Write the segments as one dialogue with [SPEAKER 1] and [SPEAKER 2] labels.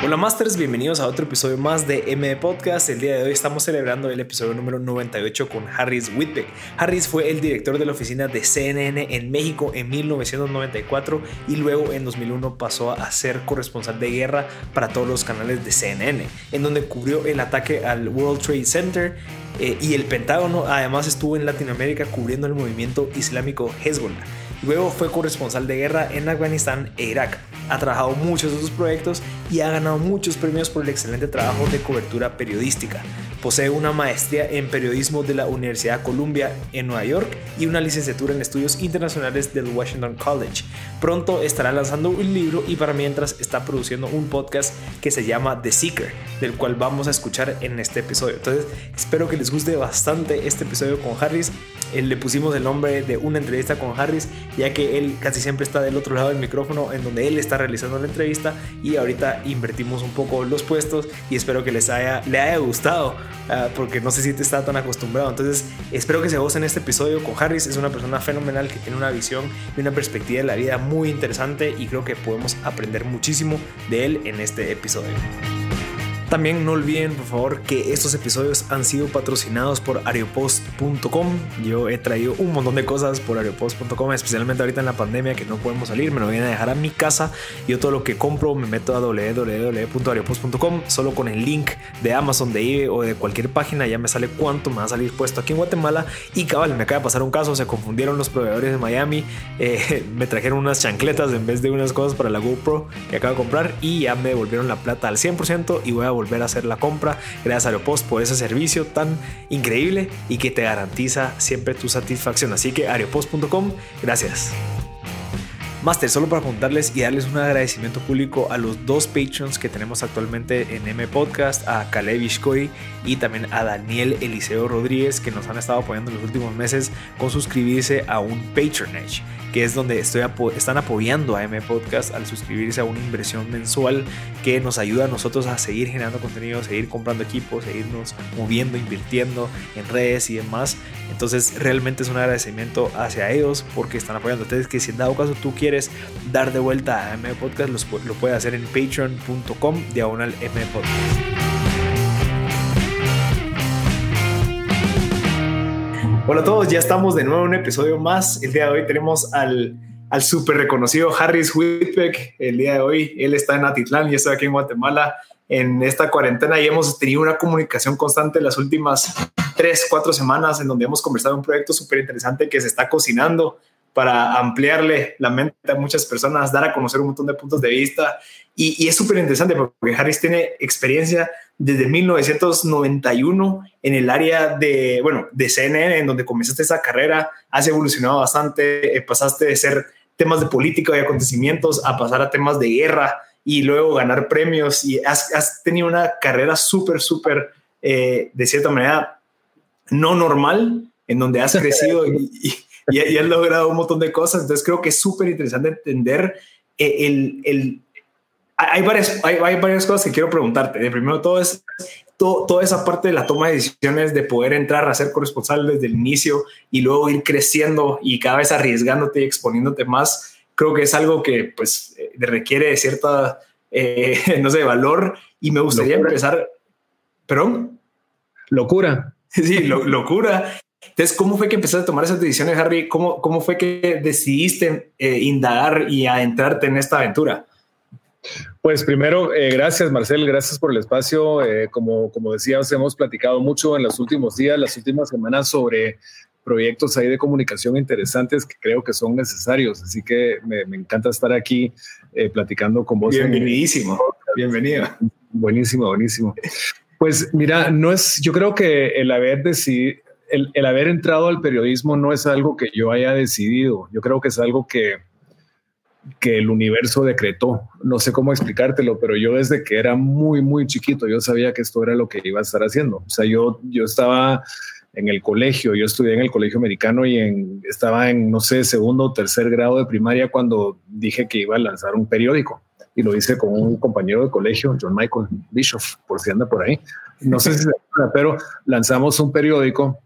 [SPEAKER 1] Hola Masters, bienvenidos a otro episodio más de MD Podcast. El día de hoy estamos celebrando el episodio número 98 con Harris Whitbeck. Harris fue el director de la oficina de CNN en México en 1994 y luego en 2001 pasó a ser corresponsal de guerra para todos los canales de CNN, en donde cubrió el ataque al World Trade Center y el Pentágono. Además estuvo en Latinoamérica cubriendo el movimiento islámico Hezbollah. Luego fue corresponsal de guerra en Afganistán e Irak. Ha trabajado muchos de sus proyectos y ha ganado muchos premios por el excelente trabajo de cobertura periodística. Posee una maestría en periodismo de la Universidad Columbia en Nueva York y una licenciatura en estudios internacionales del Washington College. Pronto estará lanzando un libro y para mientras está produciendo un podcast que se llama The Seeker, del cual vamos a escuchar en este episodio. Entonces espero que les guste bastante este episodio con Harris. Le pusimos el nombre de una entrevista con Harris, ya que él casi siempre está del otro lado del micrófono en donde él está realizando la entrevista, y ahorita invertimos un poco los puestos y espero que le haya gustado, porque no sé si te está tan acostumbrado. Entonces espero que se gocen este episodio con Harris. Es una persona fenomenal que tiene una visión y una perspectiva de la vida muy interesante y creo que podemos aprender muchísimo de él en este episodio. También no olviden, por favor, que estos episodios han sido patrocinados por Areopost.com. Yo he traído un montón de cosas por Areopost.com, especialmente ahorita en la pandemia que no podemos salir. Me lo vienen a dejar a mi casa. Yo todo lo que compro me meto a www.areopost.com. Solo con el link de Amazon, de eBay o de cualquier página ya me sale cuánto me va a salir puesto aquí en Guatemala. Y cabal, me acaba de pasar un caso. Se confundieron los proveedores de Miami. Me trajeron unas chancletas en vez de unas cosas para la GoPro que acabo de comprar y ya me devolvieron la plata al 100% y voy a volver a hacer la compra. Gracias a Areopost por ese servicio tan increíble y que te garantiza siempre tu satisfacción. Así que areopost.com, gracias. Master, solo para contarles y darles un agradecimiento público a los dos Patreons que tenemos actualmente en M Podcast, a Caleb Ishkoi y también a Daniel Eliseo Rodríguez, que nos han estado apoyando en los últimos meses con suscribirse a un Patronage, que es donde están apoyando a M Podcast al suscribirse a una inversión mensual que nos ayuda a nosotros a seguir generando contenido, seguir comprando equipos, seguirnos moviendo, invirtiendo en redes y demás. Entonces realmente es un agradecimiento hacia ellos porque están apoyando. Entonces, que si en dado caso tú quieres dar de vuelta a M Podcast, lo puedes hacer en patreon.com/M Podcast. Hola a todos, ya estamos de nuevo en un episodio más. El día de hoy tenemos al súper reconocido Harris Whitbeck. El día de hoy él está en Atitlán y yo estoy aquí en Guatemala en esta cuarentena y hemos tenido una comunicación constante las últimas 3-4 semanas en donde hemos conversado un proyecto súper interesante que se está cocinando para ampliarle la mente a muchas personas, dar a conocer un montón de puntos de vista y es súper interesante porque Harris tiene experiencia desde 1991 en el área de CNN, en donde comenzaste esa carrera. Has evolucionado bastante, pasaste de ser temas de política y acontecimientos a pasar a temas de guerra y luego ganar premios y has tenido una carrera súper, de cierta manera, no normal, en donde has crecido y has logrado un montón de cosas. Entonces creo que es súper interesante entender hay varias cosas que quiero preguntarte. De primero todo es toda esa parte de la toma de decisiones, de poder entrar a ser corresponsal desde el inicio y luego ir creciendo y cada vez arriesgándote y exponiéndote más. Creo que es algo que pues requiere de cierta valor, y me gustaría empezar. ¿Perdón?
[SPEAKER 2] Locura.
[SPEAKER 1] Sí, locura. Entonces, ¿cómo fue que empezaste a tomar esas decisiones, Harry? ¿Cómo fue que decidiste indagar y adentrarte en esta aventura?
[SPEAKER 2] Pues primero, gracias Marcel, gracias por el espacio. Como decías, hemos platicado mucho en los últimos días, las últimas semanas sobre proyectos ahí de comunicación interesantes que creo que son necesarios. Así que me encanta estar aquí platicando con vos.
[SPEAKER 1] Bienvenidísimo. Bienvenido.
[SPEAKER 2] Buenísimo. Pues mira, yo creo que el haber entrado al periodismo no es algo que yo haya decidido. Yo creo que es algo que el universo decretó. No sé cómo explicártelo, pero yo desde que era muy chiquito, yo sabía que esto era lo que iba a estar haciendo. O sea, yo estaba en el colegio, yo estudié en el colegio americano y estaba en, no sé, segundo o tercer grado de primaria cuando dije que iba a lanzar un periódico. Y lo hice con un compañero de colegio, John Michael Bischoff, por si anda por ahí. No sé si se acuerda, pero lanzamos un periódico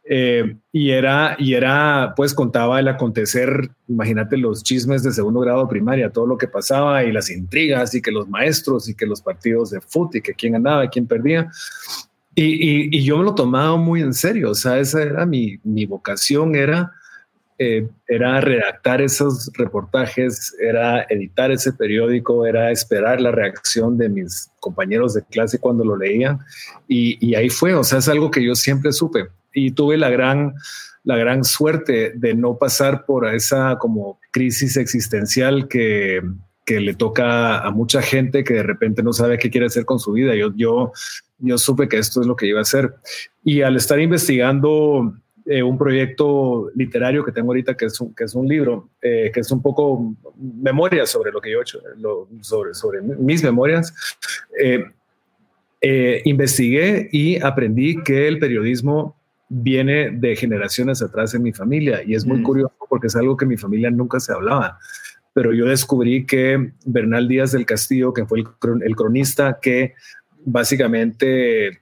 [SPEAKER 2] Pues contaba el acontecer, imagínate los chismes de segundo grado de primaria, todo lo que pasaba y las intrigas y que los maestros y que los partidos de fútbol y que quién ganaba, quién perdía. Y yo me lo tomaba muy en serio. O sea, esa era mi vocación, era redactar esos reportajes, era editar ese periódico, era esperar la reacción de mis compañeros de clase cuando lo leían. Y ahí fue. O sea, es algo que yo siempre supe. Y tuve la gran suerte de no pasar por esa como crisis existencial que le toca a mucha gente que de repente no sabe qué quiere hacer con su vida. Yo supe que esto es lo que iba a hacer. Y al estar investigando un proyecto literario que tengo ahorita, que es un libro, que es un poco memoria sobre lo que yo he hecho, sobre mis memorias, investigué y aprendí que el periodismo viene de generaciones atrás en mi familia, y es muy curioso porque es algo que en mi familia nunca se hablaba. Pero yo descubrí que Bernal Díaz del Castillo, que fue el cronista que básicamente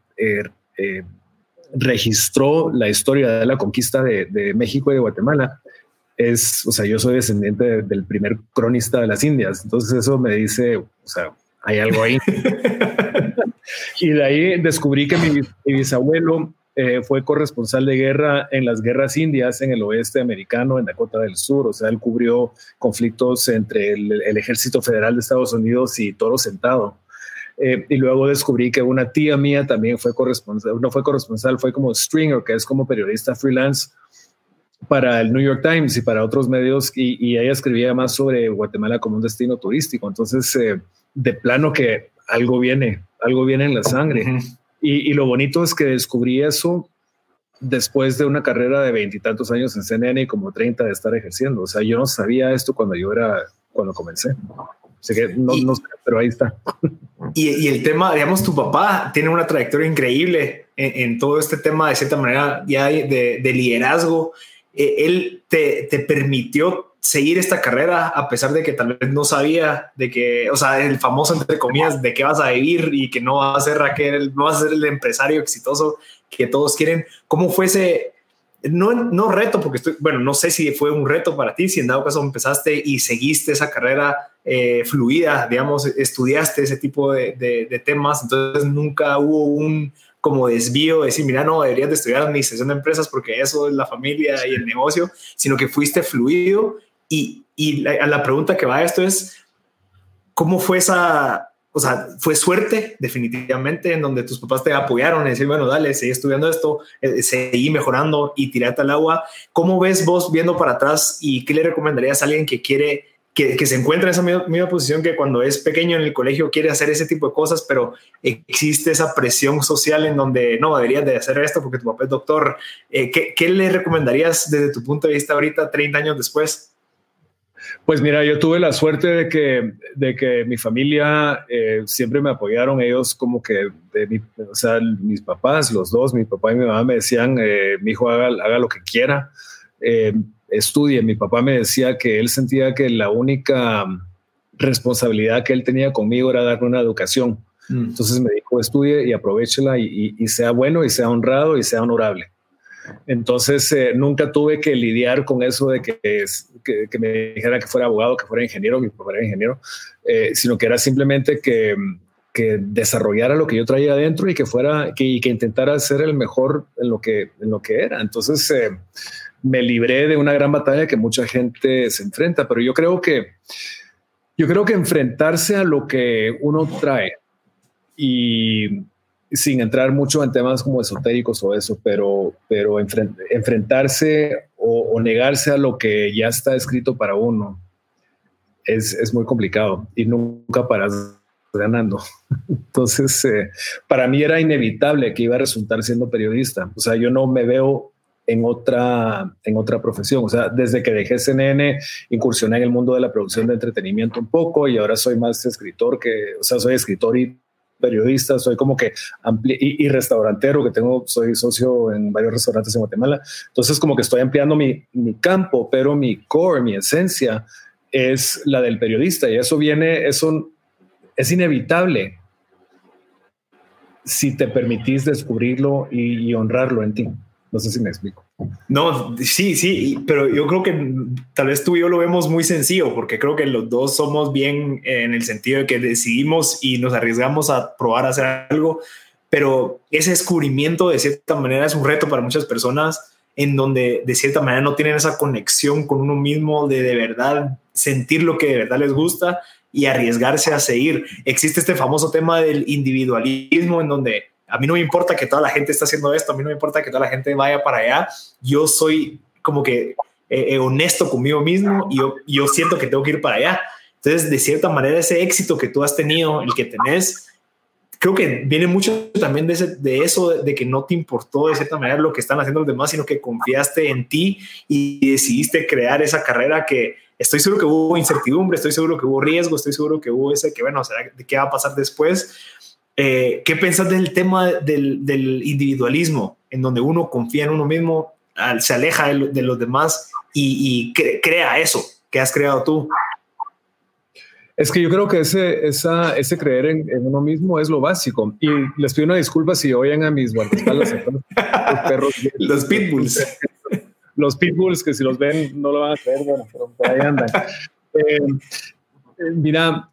[SPEAKER 2] registró la historia de la conquista de México y de Guatemala, o sea, yo soy descendiente del primer cronista de las Indias. Entonces eso me dice, o sea, hay algo ahí. Y de ahí descubrí que mi bisabuelo fue corresponsal de guerra en las guerras indias en el oeste americano, en Dakota del Sur. O sea, él cubrió conflictos entre el ejército federal de Estados Unidos y Toro Sentado. Y luego descubrí que una tía mía también fue corresponsal, no fue corresponsal, fue como stringer, que es como periodista freelance para el New York Times y para otros medios, y ella escribía más sobre Guatemala como un destino turístico. Entonces, de plano que algo viene en la sangre. Uh-huh. Y lo bonito es que descubrí eso después de una carrera de 20 y tantos años en CNN y como 30 de estar ejerciendo. O sea, yo no sabía esto cuando comencé. Así que no sé, pero ahí está.
[SPEAKER 1] Y el tema, digamos, tu papá tiene una trayectoria increíble en todo este tema, de cierta manera, ya de liderazgo. Él te permitió seguir esta carrera a pesar de que tal vez no sabía de que, o sea, el famoso entre comillas de qué vas a vivir y que no vas a ser Raquel, no vas a ser el empresario exitoso que todos quieren. ¿Cómo fue ese, no reto, porque no sé si fue un reto para ti, si en dado caso empezaste y seguiste esa carrera fluida, digamos, estudiaste ese tipo de temas, entonces nunca hubo un como desvío de decir, mira, no, deberías de estudiar administración de empresas porque eso es la familia y el negocio, sino que fuiste fluido. Y la pregunta que va a esto es, ¿cómo fue esa, o sea, fue suerte definitivamente en donde tus papás te apoyaron y decir, bueno, dale, seguí estudiando esto, seguí mejorando y tirate al agua? ¿Cómo ves vos viendo para atrás y qué le recomendarías a alguien que quiere, que se encuentra en esa misma posición, que cuando es pequeño en el colegio quiere hacer ese tipo de cosas, pero existe esa presión social en donde no, deberías de hacer esto porque tu papá es doctor? ¿Qué le recomendarías desde tu punto de vista ahorita, 30 años después?
[SPEAKER 2] Pues mira, yo tuve la suerte de que mi familia siempre me apoyaron. Ellos como que, o sea, mis papás, los dos, mi papá y mi mamá me decían, mi hijo haga lo que quiera, estudie. Mi papá me decía que él sentía que la única responsabilidad que él tenía conmigo era darme una educación. Entonces me dijo, estudie y aprovéchela y sea bueno y sea honrado y sea honorable. Entonces nunca tuve que lidiar con eso de que me dijera que fuera abogado, que fuera ingeniero, mi papá era ingeniero, sino que era simplemente que desarrollara lo que yo traía adentro y que intentara ser el mejor en lo que era. Entonces me libré de una gran batalla que mucha gente se enfrenta, pero yo creo que enfrentarse a lo que uno trae, y sin entrar mucho en temas como esotéricos o eso, pero enfrentarse o negarse a lo que ya está escrito para uno es muy complicado y nunca paras ganando. Entonces, para mí era inevitable que iba a resultar siendo periodista. O sea, yo no me veo en otra profesión. O sea, desde que dejé CNN, incursioné en el mundo de la producción de entretenimiento un poco, y ahora soy más escritor soy escritor y periodista, soy como que y restaurantero, soy socio en varios restaurantes en Guatemala. Entonces como que estoy ampliando mi campo, pero mi core, mi esencia es la del periodista, y eso es inevitable si te permitís descubrirlo y honrarlo en ti. No sé si me explico.
[SPEAKER 1] No, sí, pero yo creo que tal vez tú y yo lo vemos muy sencillo, porque creo que los dos somos bien en el sentido de que decidimos y nos arriesgamos a probar a hacer algo, pero ese descubrimiento de cierta manera es un reto para muchas personas en donde de cierta manera no tienen esa conexión con uno mismo de verdad sentir lo que de verdad les gusta y arriesgarse a seguir. Existe este famoso tema del individualismo en donde a mí no me importa que toda la gente esté haciendo esto, a mí no me importa que toda la gente vaya para allá, yo soy como que honesto conmigo mismo y yo siento que tengo que ir para allá. Entonces, de cierta manera, ese éxito que tú has tenido, el que tenés, creo que viene mucho también de eso, de que no te importó de cierta manera lo que están haciendo los demás, sino que confiaste en ti y decidiste crear esa carrera que estoy seguro que hubo incertidumbre, estoy seguro que hubo riesgo, estoy seguro que hubo ese que, bueno, ¿será de qué va a pasar después? ¿Qué piensas del tema del individualismo, en donde uno confía en uno mismo, se aleja de los demás y crea eso que has creado tú?
[SPEAKER 2] Es que yo creo que ese creer en uno mismo es lo básico. Y les pido una disculpa si oyen a mis guardaespaldas, los perros.
[SPEAKER 1] Los pitbulls.
[SPEAKER 2] Los pitbulls, que si los ven no lo van a creer, bueno, pero por ahí andan. Mira,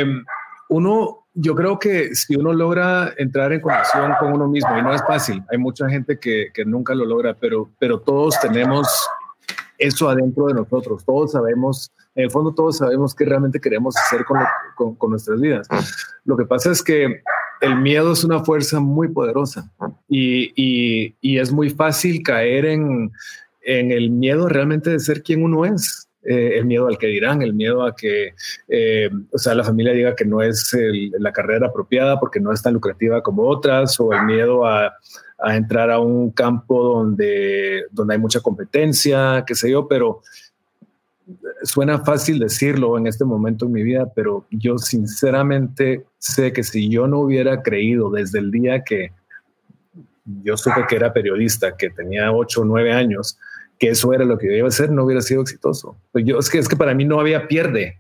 [SPEAKER 2] yo creo que si uno logra entrar en conexión con uno mismo, y no es fácil, hay mucha gente que nunca lo logra, pero todos tenemos eso adentro de nosotros, todos sabemos, en el fondo todos sabemos qué realmente queremos hacer con nuestras vidas. Lo que pasa es que el miedo es una fuerza muy poderosa y es muy fácil caer en el miedo realmente de ser quien uno es. El miedo al que dirán, el miedo a que la familia diga que no es la carrera apropiada porque no es tan lucrativa como otras, o el miedo a entrar a un campo donde hay mucha competencia, qué sé yo, pero suena fácil decirlo en este momento en mi vida, pero yo sinceramente sé que si yo no hubiera creído desde el día que yo supe que era periodista, que tenía 8 o 9 años, que eso era lo que yo iba a hacer, no hubiera sido exitoso. Es que para mí no había pierde.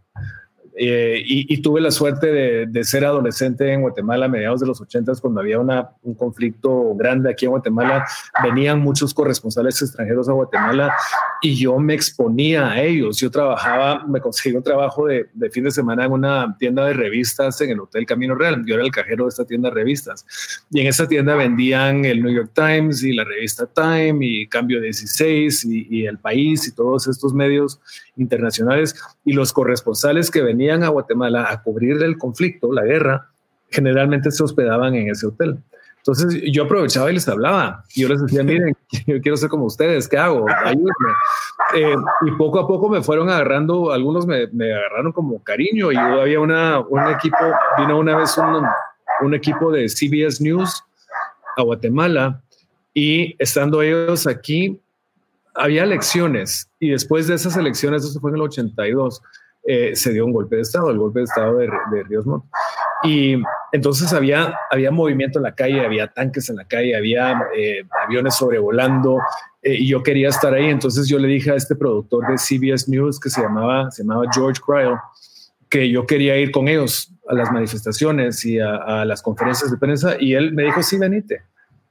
[SPEAKER 2] Y tuve la suerte de ser adolescente en Guatemala a mediados de los 80s, cuando había un conflicto grande aquí en Guatemala. Venían muchos corresponsales extranjeros a Guatemala y yo me exponía a ellos. Me conseguí un trabajo de fin de semana en una tienda de revistas en el Hotel Camino Real. Yo era el cajero de esta tienda de revistas y en esa tienda vendían el New York Times y la revista Time y Cambio 16 y El País y todos estos medios internacionales, y los corresponsales que venían a Guatemala a cubrir el conflicto, la guerra, generalmente se hospedaban en ese hotel. Entonces yo aprovechaba y les hablaba. Y yo les decía, miren, yo quiero ser como ustedes, ¿qué hago? Ayúdenme. Y poco a poco me fueron agarrando, algunos me agarraron como cariño. Y yo había un equipo, vino una vez un equipo de CBS News a Guatemala, y estando ellos aquí, había elecciones, y después de esas elecciones, eso fue en el 82, se dio un golpe de Estado, el golpe de Estado de Ríos Montt. Y entonces había movimiento en la calle, había tanques en la calle, había aviones sobrevolando, y yo quería estar ahí. Entonces yo le dije a este productor de CBS News, que se llamaba George Cryle, que yo quería ir con ellos a las manifestaciones y a las conferencias de prensa, y él me dijo, sí, venite.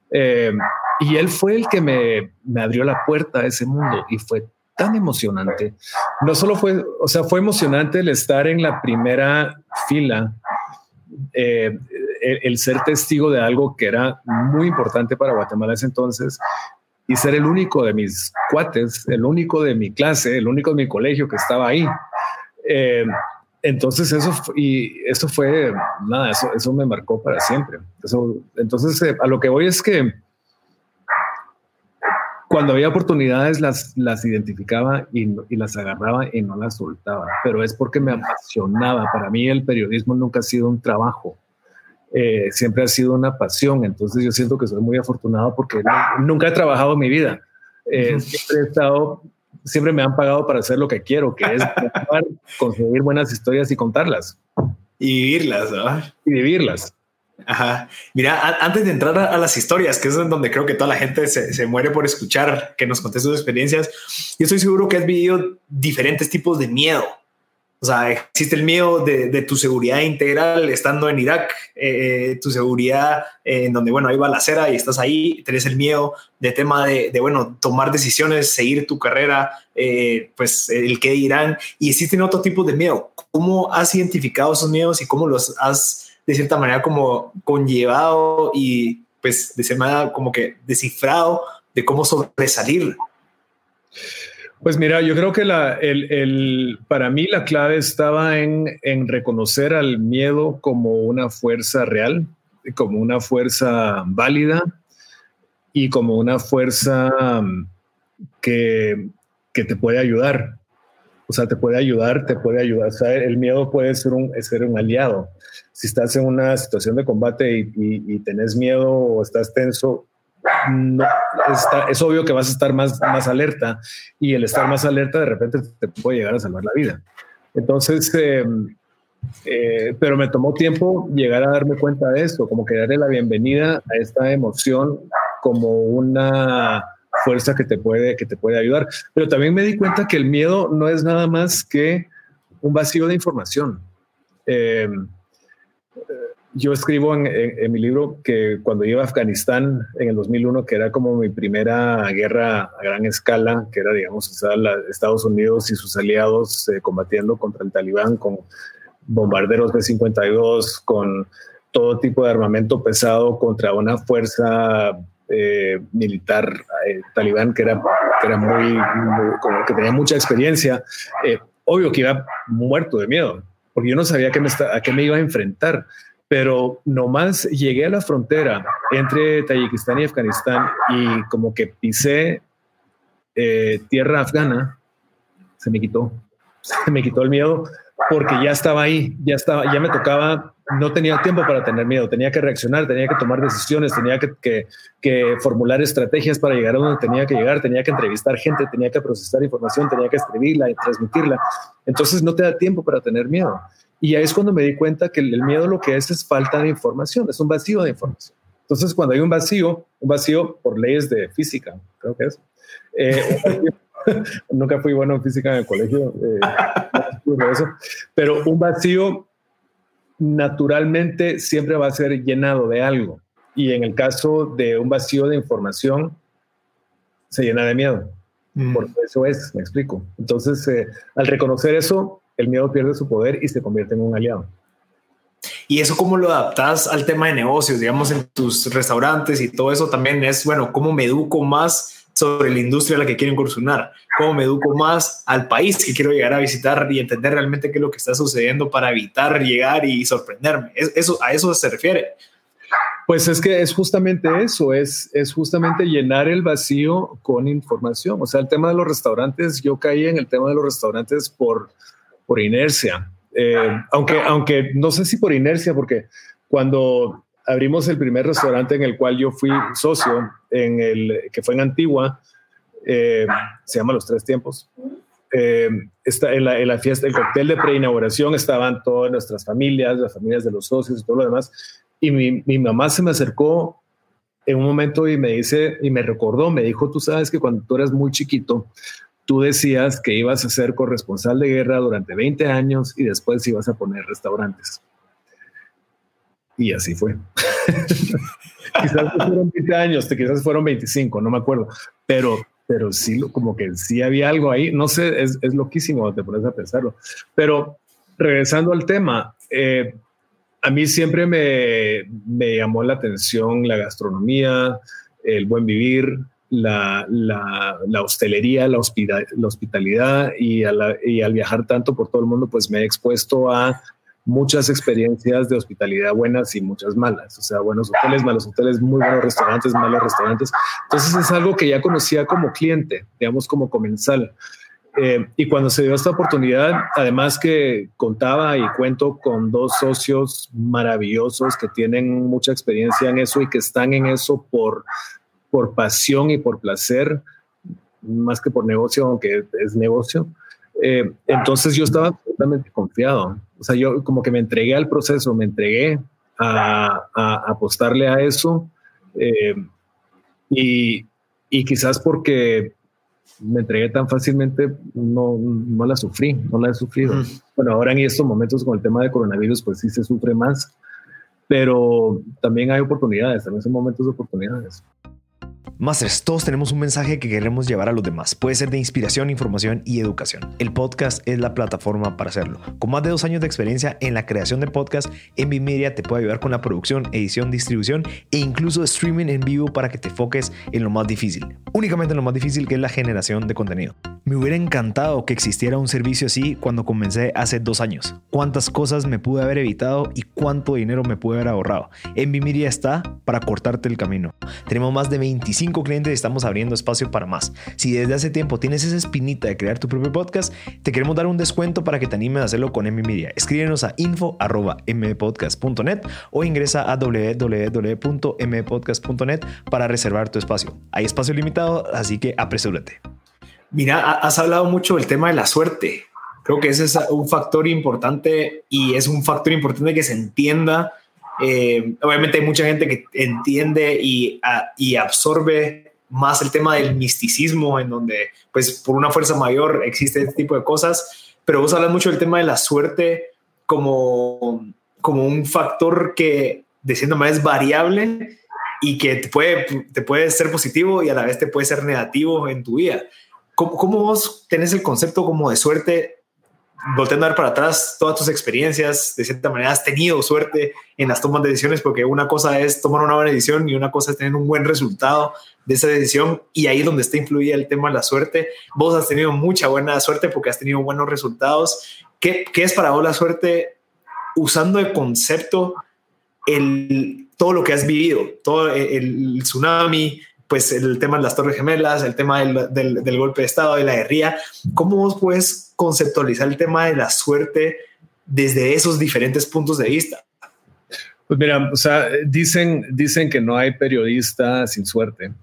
[SPEAKER 2] Y él fue el que me abrió la puerta a ese mundo, y fue tan emocionante. No solo fue emocionante el estar en la primera fila, el ser testigo de algo que era muy importante para Guatemala ese entonces, y ser el único de mis cuates, el único de mi clase, el único de mi colegio que estaba ahí. Entonces eso fue nada, eso me marcó para siempre. Entonces a lo que voy es que cuando había oportunidades las identificaba y las agarraba y no las soltaba, pero es porque me apasionaba. Para mí el periodismo nunca ha sido un trabajo, siempre ha sido una pasión. Entonces yo siento que soy muy afortunado porque nunca he trabajado en mi vida. Siempre me han pagado para hacer lo que quiero, que es conseguir buenas historias y contarlas.
[SPEAKER 1] Y vivirlas, ¿no?
[SPEAKER 2] Y vivirlas.
[SPEAKER 1] Ajá. Mira, antes de entrar a las historias, que es en donde creo que toda la gente se muere por escuchar que nos contes sus experiencias, yo estoy seguro que has vivido diferentes tipos de miedo. O sea, existe el miedo de tu seguridad integral estando en Irak, tu seguridad en donde, bueno, hay balacera y estás ahí. Tenés el miedo de tema bueno, tomar decisiones, seguir tu carrera, pues el qué dirán. Y existen otros tipos de miedo. ¿Cómo has identificado esos miedos y cómo los has, de cierta manera, como conllevado y, pues, de cierta manera, como que descifrado de cómo sobresalir?
[SPEAKER 2] Pues mira, yo creo que para mí la clave estaba en reconocer al miedo como una fuerza real, como una fuerza válida y como una fuerza que te puede ayudar. O sea, te puede ayudar. O sea, el miedo puede ser un aliado. Si estás en una situación de combate y tenés miedo o estás tenso, no, es obvio que vas a estar más alerta, y el estar más alerta de repente te puede llegar a salvar la vida. Entonces, pero me tomó tiempo llegar a darme cuenta de esto, como que darle la bienvenida a esta emoción como una fuerza que te puede ayudar. Pero también me di cuenta que el miedo no es nada más que un vacío de información. Yo escribo en mi libro que cuando iba a Afganistán en el 2001, que era como mi primera guerra a gran escala, que era, digamos, Estados Unidos y sus aliados combatiendo contra el Talibán con bombarderos B-52, con todo tipo de armamento pesado contra una fuerza militar talibán que era que tenía mucha experiencia. Obvio que iba muerto de miedo, porque yo no sabía a qué me iba a enfrentar. Pero nomás llegué a la frontera entre Tayikistán y Afganistán y como que pisé tierra afgana, se me quitó el miedo, porque ya estaba ahí, ya me tocaba, no tenía tiempo para tener miedo, tenía que reaccionar, tenía que tomar decisiones, tenía que formular estrategias para llegar a donde tenía que llegar, tenía que entrevistar gente, tenía que procesar información, tenía que escribirla y transmitirla. Entonces no te da tiempo para tener miedo. Y ahí es cuando me di cuenta que el miedo lo que es falta de información, es un vacío de información. Entonces, cuando hay un vacío por leyes de física, creo que es. Nunca fui bueno en física en el colegio, pero un vacío naturalmente siempre va a ser llenado de algo. Y en el caso de un vacío de información, se llena de miedo. Por eso me explico. Entonces, al reconocer eso, el miedo pierde su poder y se convierte en un aliado.
[SPEAKER 1] ¿Y eso cómo lo adaptas al tema de negocios? Digamos, en tus restaurantes y todo eso también es, bueno, ¿cómo me educo más sobre la industria a la que quiero incursionar? ¿Cómo me educo más al país que quiero llegar a visitar y entender realmente qué es lo que está sucediendo para evitar llegar y sorprenderme? ¿A eso se refiere?
[SPEAKER 2] Pues es que es justamente eso, es justamente llenar el vacío con información. O sea, el tema de los restaurantes, yo caí en el tema de los restaurantes por inercia. Aunque no sé si por inercia, porque cuando abrimos el primer restaurante en el cual yo fui socio, que fue en Antigua, se llama Los Tres Tiempos. En la fiesta, el cóctel de preinauguración, estaban todas nuestras familias, las familias de los socios y todo lo demás. Y mi mamá se me acercó en un momento y me dijo, tú sabes que cuando tú eras muy chiquito, tú decías que ibas a ser corresponsal de guerra durante 20 años y después ibas a poner restaurantes. Y así fue. Quizás fueron 20 años, quizás fueron 25, no me acuerdo. Pero sí, como que sí había algo ahí. No sé, es loquísimo, te pones a pensarlo. Pero regresando al tema, a mí siempre me llamó la atención la gastronomía, el buen vivir, la hostelería, la hospitalidad, y al viajar tanto por todo el mundo, pues me he expuesto a muchas experiencias de hospitalidad buenas y muchas malas. O sea, buenos hoteles, malos hoteles, muy buenos restaurantes, malos restaurantes. Entonces es algo que ya conocía como cliente, digamos como comensal. Y cuando se dio esta oportunidad, además que contaba y cuento con dos socios maravillosos que tienen mucha experiencia en eso y que están en eso por pasión y por placer, más que por negocio, aunque es negocio. Entonces yo estaba totalmente confiado. O sea, yo como que me entregué al proceso, me entregué a apostarle a eso. Y quizás porque me entregué tan fácilmente, no la sufrí, no la he sufrido. Bueno, ahora en estos momentos con el tema de coronavirus, pues sí se sufre más, pero también hay oportunidades, también son momentos de oportunidades.
[SPEAKER 1] Masters, todos tenemos un mensaje que queremos llevar a los demás. Puede ser de inspiración, información y educación. El podcast es la plataforma para hacerlo. Con más de 2 años de experiencia en la creación de podcast, Envy Media te puede ayudar con la producción, edición, distribución e incluso streaming en vivo para que te enfoques en lo más difícil. Únicamente en lo más difícil, que es la generación de contenido. Me hubiera encantado que existiera un servicio así cuando comencé hace 2 años. Cuántas cosas me pude haber evitado y cuánto dinero me pude haber ahorrado. Envy Media está para cortarte el camino. Tenemos más de 25 clientes y estamos abriendo espacio para más. Si desde hace tiempo tienes esa espinita de crear tu propio podcast, te queremos dar un descuento para que te animes a hacerlo con Envy Media. Escríbenos a info@mpodcast.net o ingresa a www.mpodcast.net para reservar tu espacio. Hay espacio limitado, así que apresúrate. Mira, has hablado mucho del tema de la suerte. Creo que ese es un factor importante y es un factor importante que se entienda. Obviamente hay mucha gente que entiende y absorbe más el tema del misticismo, en donde pues por una fuerza mayor existe este tipo de cosas, pero vos hablas mucho del tema de la suerte como un factor que de cierta manera es variable y que te puede ser positivo y a la vez te puede ser negativo en tu vida. ¿Cómo vos tenés el concepto como de suerte? Volteando a ver para atrás todas tus experiencias, de cierta manera has tenido suerte en las tomas de decisiones, porque una cosa es tomar una buena decisión y una cosa es tener un buen resultado de esa decisión, y ahí es donde está influida el tema de la suerte. Vos has tenido mucha buena suerte porque has tenido buenos resultados. ¿Qué es para vos la suerte usando el concepto, todo lo que has vivido, todo el tsunami, pues el tema de las Torres Gemelas, el tema del golpe de Estado, de la guerrilla? ¿Cómo vos puedes conceptualizar el tema de la suerte desde esos diferentes puntos de vista?
[SPEAKER 2] Pues mira, o sea, dicen que no hay periodista sin suerte.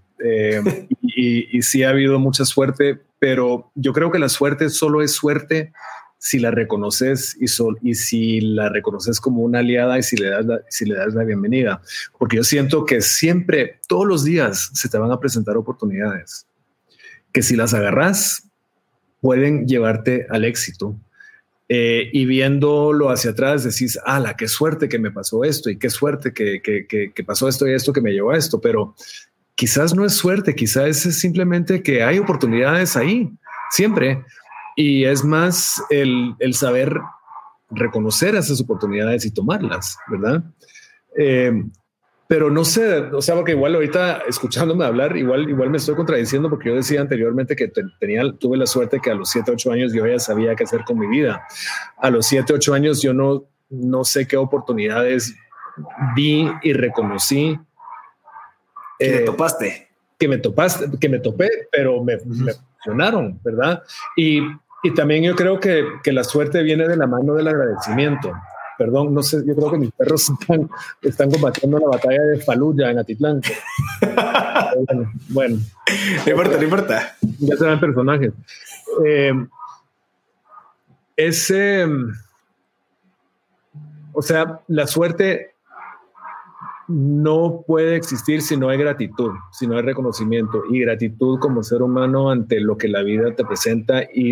[SPEAKER 2] Y sí ha habido mucha suerte, pero yo creo que la suerte solo es suerte si la reconoces y si la reconoces como una aliada y si le das la bienvenida. Porque yo siento que siempre, todos los días se te van a presentar oportunidades que si las agarras pueden llevarte al éxito. Y viéndolo hacia atrás decís, ala, qué suerte que me pasó esto y qué suerte que pasó esto y esto que me llevó a esto. Pero quizás no es suerte, quizás es simplemente que hay oportunidades ahí, siempre. Y es más el saber reconocer esas oportunidades y tomarlas, ¿verdad? Pero no sé, o sea, porque igual ahorita escuchándome hablar, igual me estoy contradiciendo, porque yo decía anteriormente que tuve la suerte que a los 7, 8 años yo ya sabía qué hacer con mi vida. A los 7, 8 años yo no sé qué oportunidades vi y reconocí.
[SPEAKER 1] ¿Qué topaste?
[SPEAKER 2] Que me topé, pero me funcionaron, ¿verdad? Y también yo creo que la suerte viene de la mano del agradecimiento. Perdón, no sé, yo creo que mis perros están combatiendo la batalla de Fallujah en Atitlán. Bueno.
[SPEAKER 1] No importa.
[SPEAKER 2] Ya se ven personajes. O sea, la suerte no puede existir si no hay gratitud, si no hay reconocimiento y gratitud como ser humano ante lo que la vida te presenta y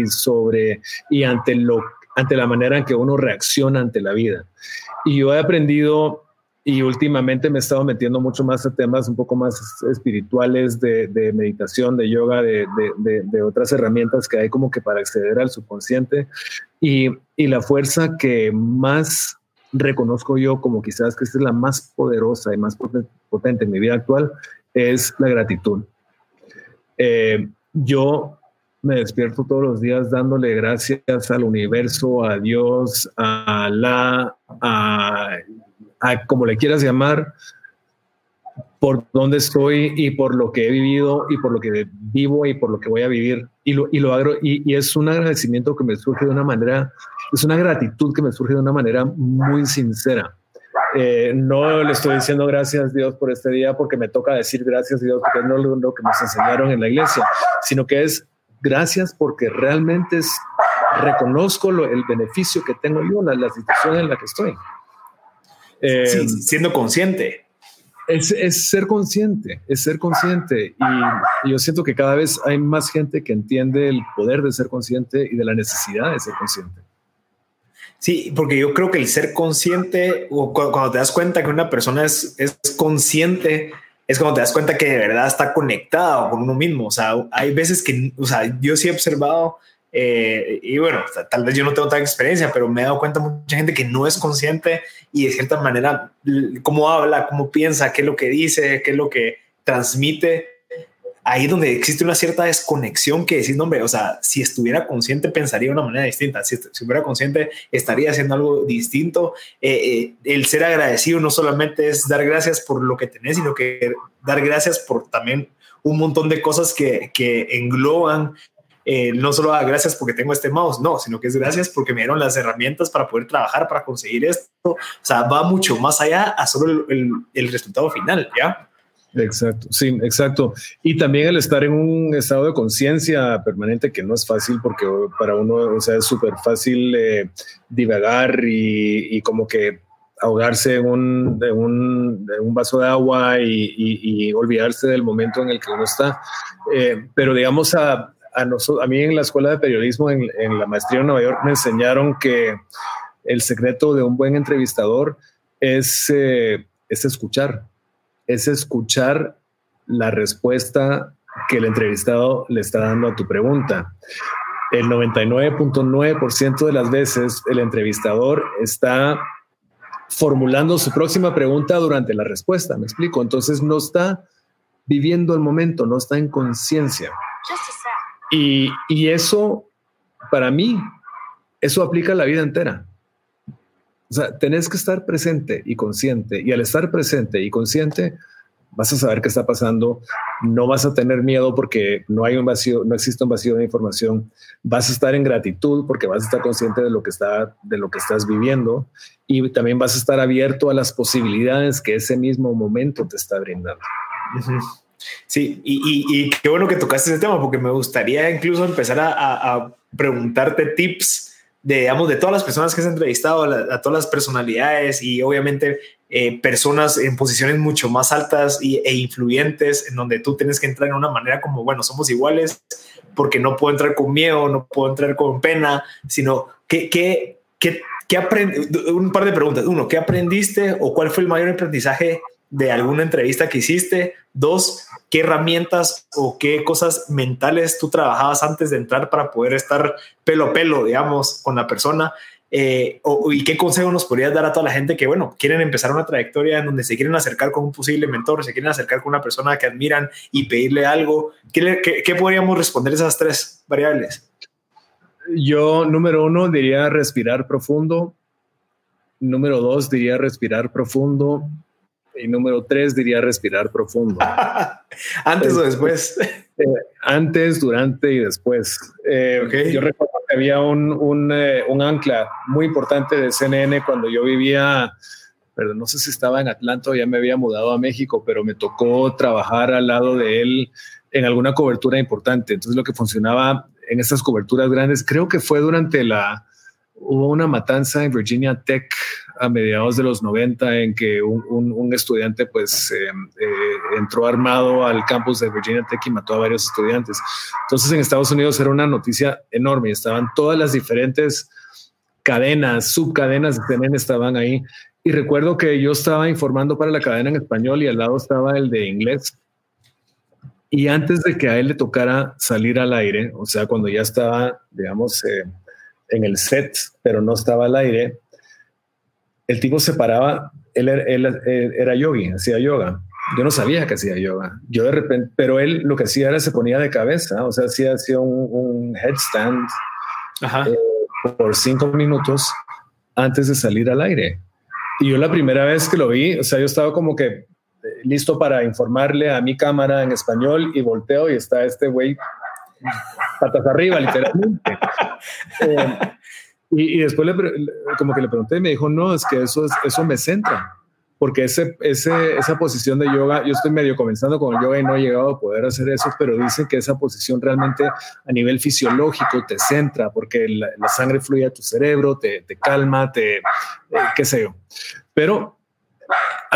[SPEAKER 2] ante la manera en que uno reacciona ante la vida. Y yo he aprendido y últimamente me he estado metiendo mucho más a temas un poco más espirituales de meditación, de yoga, de otras herramientas que hay como que para acceder al subconsciente y la fuerza que más reconozco yo como quizás que es la más poderosa y más potente en mi vida actual es la gratitud. Yo me despierto todos los días dándole gracias al universo, a Dios, a Alá, a como le quieras llamar, por dónde estoy y por lo que he vivido y por lo que vivo y por lo que voy a vivir. Y lo hago, y es un agradecimiento que me surge de una manera, es una gratitud que me surge de una manera muy sincera. No le estoy diciendo gracias Dios por este día porque me toca decir gracias Dios porque no es lo que nos enseñaron en la iglesia, sino que es gracias porque realmente reconozco el beneficio que tengo yo, la situación en la que estoy.
[SPEAKER 1] Sí, siendo consciente.
[SPEAKER 2] Es ser consciente, es ser consciente. Y yo siento que cada vez hay más gente que entiende el poder de ser consciente y de la necesidad de ser consciente.
[SPEAKER 1] Sí, porque yo creo que el ser consciente, o cuando te das cuenta que una persona es consciente, es cuando te das cuenta que de verdad está conectado con uno mismo. O sea, hay veces que, o sea, yo sí he observado, y bueno, tal vez yo no tengo tanta experiencia, pero me he dado cuenta mucha gente que no es consciente y de cierta manera cómo habla, cómo piensa, qué es lo que dice, qué es lo que transmite. Ahí donde existe una cierta desconexión que decís, no, hombre, o sea, si estuviera consciente pensaría de una manera distinta, si estuviera consciente estaría haciendo algo distinto. El ser agradecido no solamente es dar gracias por lo que tenés, sino que dar gracias por también un montón de cosas que engloban. No solo gracias porque tengo este mouse, no, sino que es gracias porque me dieron las herramientas para poder trabajar, para conseguir esto. O sea, va mucho más allá a solo el resultado final, ¿ya?
[SPEAKER 2] Exacto, sí, exacto. Y también el estar en un estado de conciencia permanente que no es fácil porque para uno, o sea, es súper fácil divagar y como que ahogarse en un vaso de agua y olvidarse del momento en el que uno está. Pero digamos a mí en la escuela de periodismo, en la maestría en Nueva York, me enseñaron que el secreto de un buen entrevistador es escuchar. Es escuchar la respuesta que el entrevistado le está dando a tu pregunta. El 99.9% de las veces el entrevistador está formulando su próxima pregunta durante la respuesta, ¿me explico? Entonces no está viviendo el momento, no está en conciencia. Y eso, para mí, eso aplica a la vida entera. O sea, tenés que estar presente y consciente, y al estar presente y consciente vas a saber qué está pasando, no vas a tener miedo porque no hay un vacío, no existe un vacío de información, vas a estar en gratitud porque vas a estar consciente de lo que estás viviendo, y también vas a estar abierto a las posibilidades que ese mismo momento te está brindando.
[SPEAKER 1] Uh-huh. Sí, y qué bueno que tocaste ese tema, porque me gustaría incluso empezar a preguntarte tips digamos, de todas las personas que has entrevistado, a todas las personalidades y obviamente personas en posiciones mucho más altas e influyentes, en donde tú tienes que entrar en una manera como, bueno, somos iguales, porque no puedo entrar con miedo, no puedo entrar con pena, sino ¿qué un par de preguntas. Uno, ¿qué aprendiste o cuál fue el mayor aprendizaje de alguna entrevista que hiciste? Dos, ¿qué herramientas o qué cosas mentales tú trabajabas antes de entrar para poder estar pelo a pelo, digamos, con la persona? ¿Y qué consejo nos podrías dar a toda la gente que, bueno, quieren empezar una trayectoria en donde se quieren acercar con un posible mentor, se quieren acercar con una persona que admiran y pedirle algo? ¿Qué podríamos responder esas tres variables?
[SPEAKER 2] Yo, número 1, diría respirar profundo. Número 2, diría respirar profundo. Y número 3, diría respirar profundo.
[SPEAKER 1] ¿Antes o después?
[SPEAKER 2] Antes, durante y después. Okay. Yo recuerdo que había un ancla muy importante de CNN cuando yo vivía, pero no sé si estaba en Atlanta o ya me había mudado a México, pero me tocó trabajar al lado de él en alguna cobertura importante. Entonces lo que funcionaba en estas coberturas grandes, creo que fue hubo una matanza en Virginia Tech a mediados de los 90 en que un estudiante pues entró armado al campus de Virginia Tech y mató a varios estudiantes. Entonces en Estados Unidos era una noticia enorme, estaban todas las diferentes cadenas, subcadenas de CNN estaban ahí, y recuerdo que yo estaba informando para la cadena en español y al lado estaba el de inglés, y antes de que a él le tocara salir al aire, o sea, cuando ya estaba, digamos, en el set, pero no estaba al aire, el tipo se paraba, él era yogi, hacía yoga. Yo no sabía que hacía yoga. Yo de repente, pero él lo que hacía era se ponía de cabeza, o sea, hacía un headstand por 5 minutos antes de salir al aire. Y yo la primera vez que lo vi, o sea, yo estaba como que listo para informarle a mi cámara en español y volteo y está este güey patas arriba, literalmente. Y después como que le pregunté y me dijo, no, es que eso me centra, porque esa posición de yoga, yo estoy medio comenzando con el yoga y no he llegado a poder hacer eso, pero dicen que esa posición realmente a nivel fisiológico te centra, porque la sangre fluye a tu cerebro, te calma, qué sé yo. Pero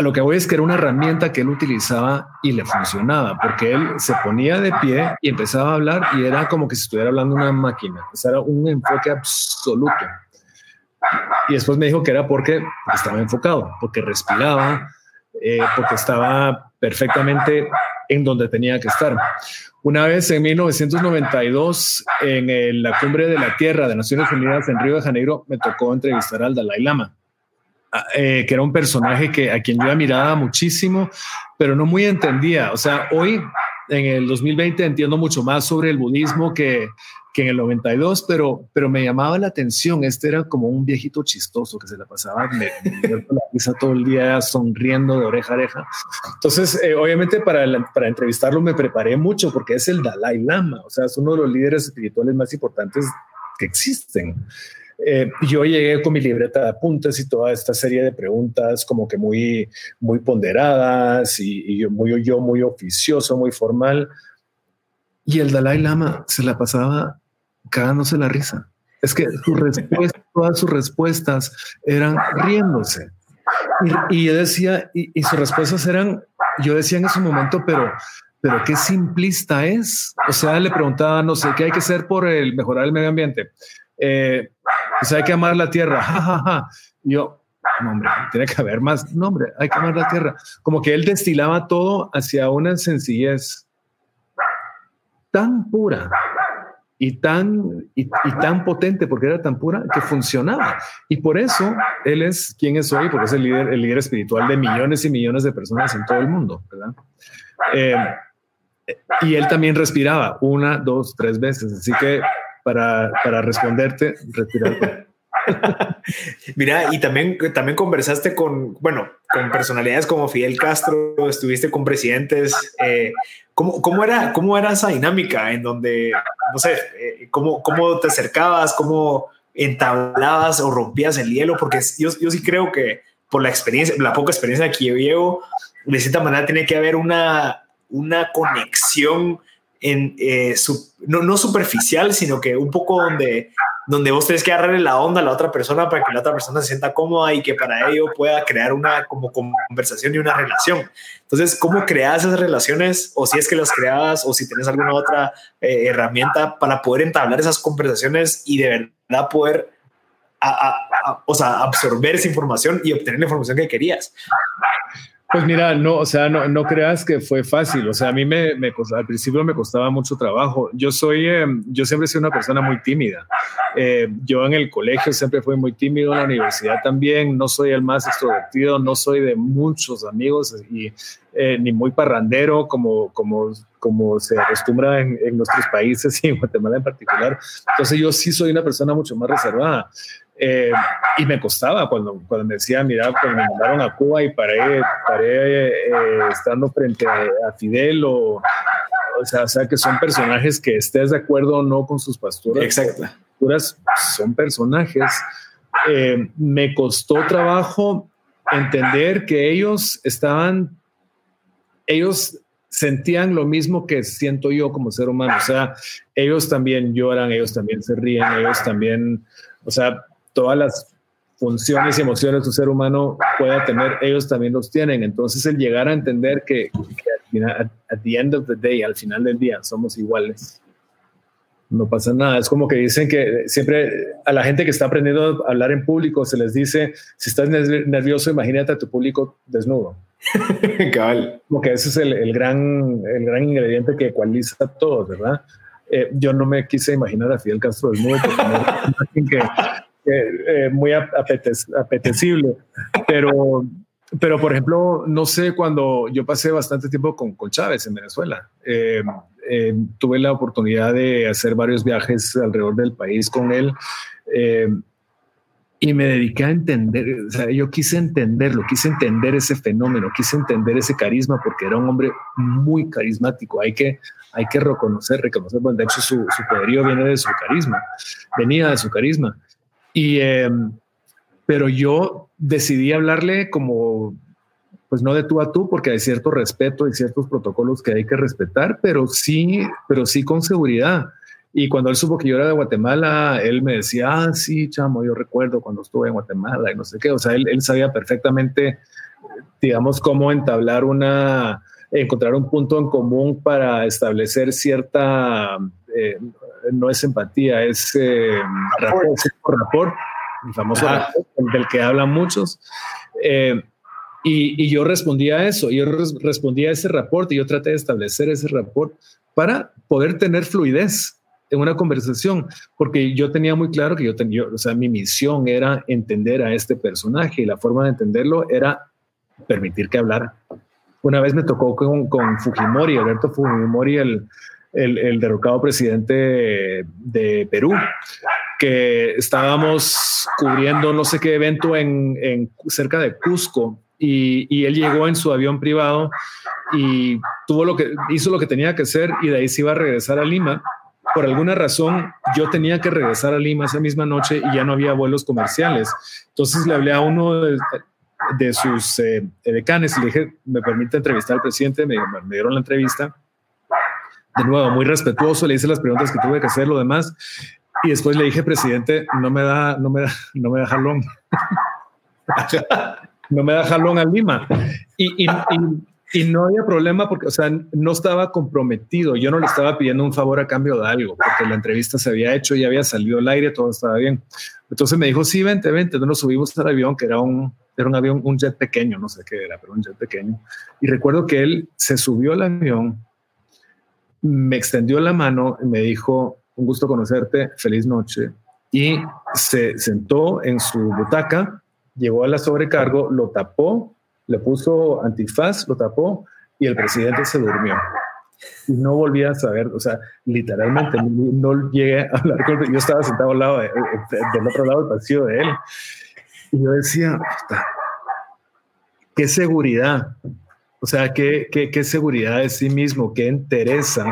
[SPEAKER 2] a lo que voy es que era una herramienta que él utilizaba y le funcionaba, porque él se ponía de pie y empezaba a hablar y era como que si estuviera hablando una máquina. O sea, era un enfoque absoluto. Y después me dijo que era porque estaba enfocado, porque respiraba, porque estaba perfectamente en donde tenía que estar. Una vez en 1992, en la Cumbre de la Tierra de Naciones Unidas en Río de Janeiro, me tocó entrevistar al Dalai Lama, que era un personaje a quien yo admiraba muchísimo, pero no muy entendía. O sea, hoy, en el 2020, entiendo mucho más sobre el budismo que en el 92, pero me llamaba la atención. Este era como un viejito chistoso que se la pasaba con la risa todo el día, sonriendo de oreja a oreja. Entonces, obviamente para entrevistarlo me preparé mucho porque es el Dalai Lama, o sea, es uno de los líderes espirituales más importantes que existen. Yo llegué con mi libreta de apuntes y toda esta serie de preguntas como que muy ponderadas y muy oficioso, muy formal. Y el Dalai Lama se la pasaba cagándose la risa. Es que todas sus respuestas eran riéndose. Y yo decía, y sus respuestas eran, yo decía en ese momento, pero qué simplista es. O sea, le preguntaba, no sé, ¿qué hay que hacer por mejorar el medio ambiente? Pues hay que amar la tierra. Ja, ja, ja. Y yo, no, hombre, tiene que haber más. No, hombre, hay que amar la tierra. Como que él destilaba todo hacia una sencillez tan pura y tan potente, porque era tan pura que funcionaba. Y por eso él es quien es hoy, porque es el líder espiritual de millones y millones de personas en todo el mundo, ¿verdad? Y él también respiraba 1, 2, 3 veces. Así que para responderte, respirar.
[SPEAKER 1] Mira, y también conversaste con personalidades como Fidel Castro, estuviste con presidentes. ¿Cómo era esa dinámica en donde, no sé, cómo te acercabas, cómo entablabas o rompías el hielo? Porque yo sí creo que por la poca experiencia que yo llevo, de cierta manera tiene que haber una conexión no superficial, sino que un poco donde vos tenés que agarrarle la onda a la otra persona para que la otra persona se sienta cómoda y que para ello pueda crear una como conversación y una relación. Entonces, ¿cómo creas esas relaciones? O si es que las creabas, o si tenés alguna otra herramienta para poder entablar esas conversaciones y de verdad poder absorber esa información y obtener la información que querías.
[SPEAKER 2] Pues mira, no creas que fue fácil. O sea, a mí al principio me costaba mucho trabajo. Yo siempre he sido una persona muy tímida. Yo en el colegio siempre fui muy tímido, en la universidad también. No soy el más extrovertido, no soy de muchos amigos y ni muy parrandero como se acostumbra en nuestros países y en Guatemala en particular. Entonces yo sí soy una persona mucho más reservada. Y me costaba cuando me decía, mira, cuando me mandaron a Cuba y paré estando frente a Fidel o sea que son personajes que estés de acuerdo o no con sus posturas.
[SPEAKER 1] Exacto.
[SPEAKER 2] Son personajes. Me costó trabajo entender que ellos sentían lo mismo que siento yo como ser humano. O sea, ellos también lloran, ellos también se ríen, ellos también, o sea, todas las funciones y emociones que un ser humano pueda tener, ellos también los tienen. Entonces, el llegar a entender que al final, at the end of the day, al final del día, somos iguales. No pasa nada. Es como que dicen que siempre a la gente que está aprendiendo a hablar en público se les dice, si estás nervioso, imagínate a tu público desnudo.
[SPEAKER 1] Cabal.
[SPEAKER 2] Como que ese es el gran ingrediente que ecualiza a todos, ¿verdad? Yo no me quise imaginar a Fidel Castro desnudo porque muy apetecible, pero por ejemplo, no sé, cuando yo pasé bastante tiempo con Chávez en Venezuela, tuve la oportunidad de hacer varios viajes alrededor del país con él, y me dediqué a entender, o sea, yo quise entender ese fenómeno, quise entender ese carisma, porque era un hombre muy carismático. Hay que reconocer, bueno, de hecho su poderío venía de su carisma. Pero yo decidí hablarle como, pues no de tú a tú, porque hay cierto respeto y ciertos protocolos que hay que respetar, pero sí con seguridad. Y cuando él supo que yo era de Guatemala, él me decía, sí, chamo, yo recuerdo cuando estuve en Guatemala y no sé qué. O sea, él sabía perfectamente digamos, cómo encontrar un punto en común para establecer cierta, no es empatía, es rapport, el famoso rapport, del que hablan muchos. Y yo respondía a eso, yo respondía a ese rapport y yo traté de establecer ese rapport para poder tener fluidez en una conversación, porque yo tenía muy claro que o sea, mi misión era entender a este personaje y la forma de entenderlo era permitir que hablara. Una vez me tocó con Fujimori, Alberto Fujimori, el derrocado presidente de Perú, que estábamos cubriendo no sé qué evento cerca de Cusco y él llegó en su avión privado y hizo lo que tenía que hacer y de ahí se iba a regresar a Lima. Por alguna razón yo tenía que regresar a Lima esa misma noche y ya no había vuelos comerciales. Entonces le hablé a uno de sus decanes y le dije, ¿me permite entrevistar al presidente? Me dieron la entrevista. De nuevo, muy respetuoso, le hice las preguntas que tuve que hacer, lo demás. Y después le dije, presidente, no me da jalón. No me da jalón a Lima. Y no había problema porque, o sea, no estaba comprometido. Yo no le estaba pidiendo un favor a cambio de algo, porque la entrevista se había hecho, ya había salido al aire, todo estaba bien. Entonces me dijo, sí, vente. Entonces nos subimos al avión, que era un avión, un jet pequeño, no sé qué era, pero un jet pequeño. Y recuerdo que él se subió al avión, me extendió la mano y me dijo, un gusto conocerte, feliz noche. Y se sentó en su butaca, llegó a la sobrecargo, lo tapó, le puso antifaz, lo tapó y el presidente se durmió. Y no volví a saber, o sea, literalmente no llegué a hablar con él. Yo estaba sentado al lado del otro lado del pasillo de él. Y yo decía, qué seguridad. O sea, qué seguridad de sí mismo, qué entereza,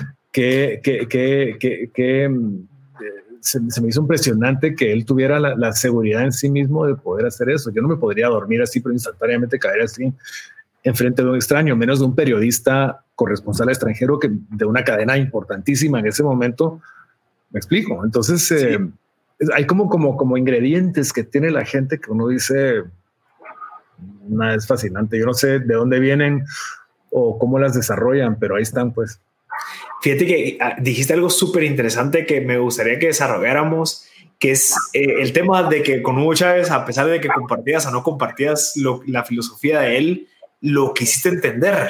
[SPEAKER 2] se me hizo impresionante que él tuviera la seguridad en sí mismo de poder hacer eso. Yo no me podría dormir así, pero instantáneamente caer así enfrente de un extraño, menos de un periodista corresponsal extranjero de una cadena importantísima en ese momento. ¿Me explico? Entonces, sí. Hay como ingredientes que tiene la gente que uno dice, es fascinante. Yo no sé de dónde vienen o cómo las desarrollan, pero ahí están, pues.
[SPEAKER 1] Fíjate que dijiste algo súper interesante que me gustaría que desarrolláramos, que es el tema de que con Hugo Chávez, a pesar de que compartías o no compartías la filosofía de él, lo quisiste entender.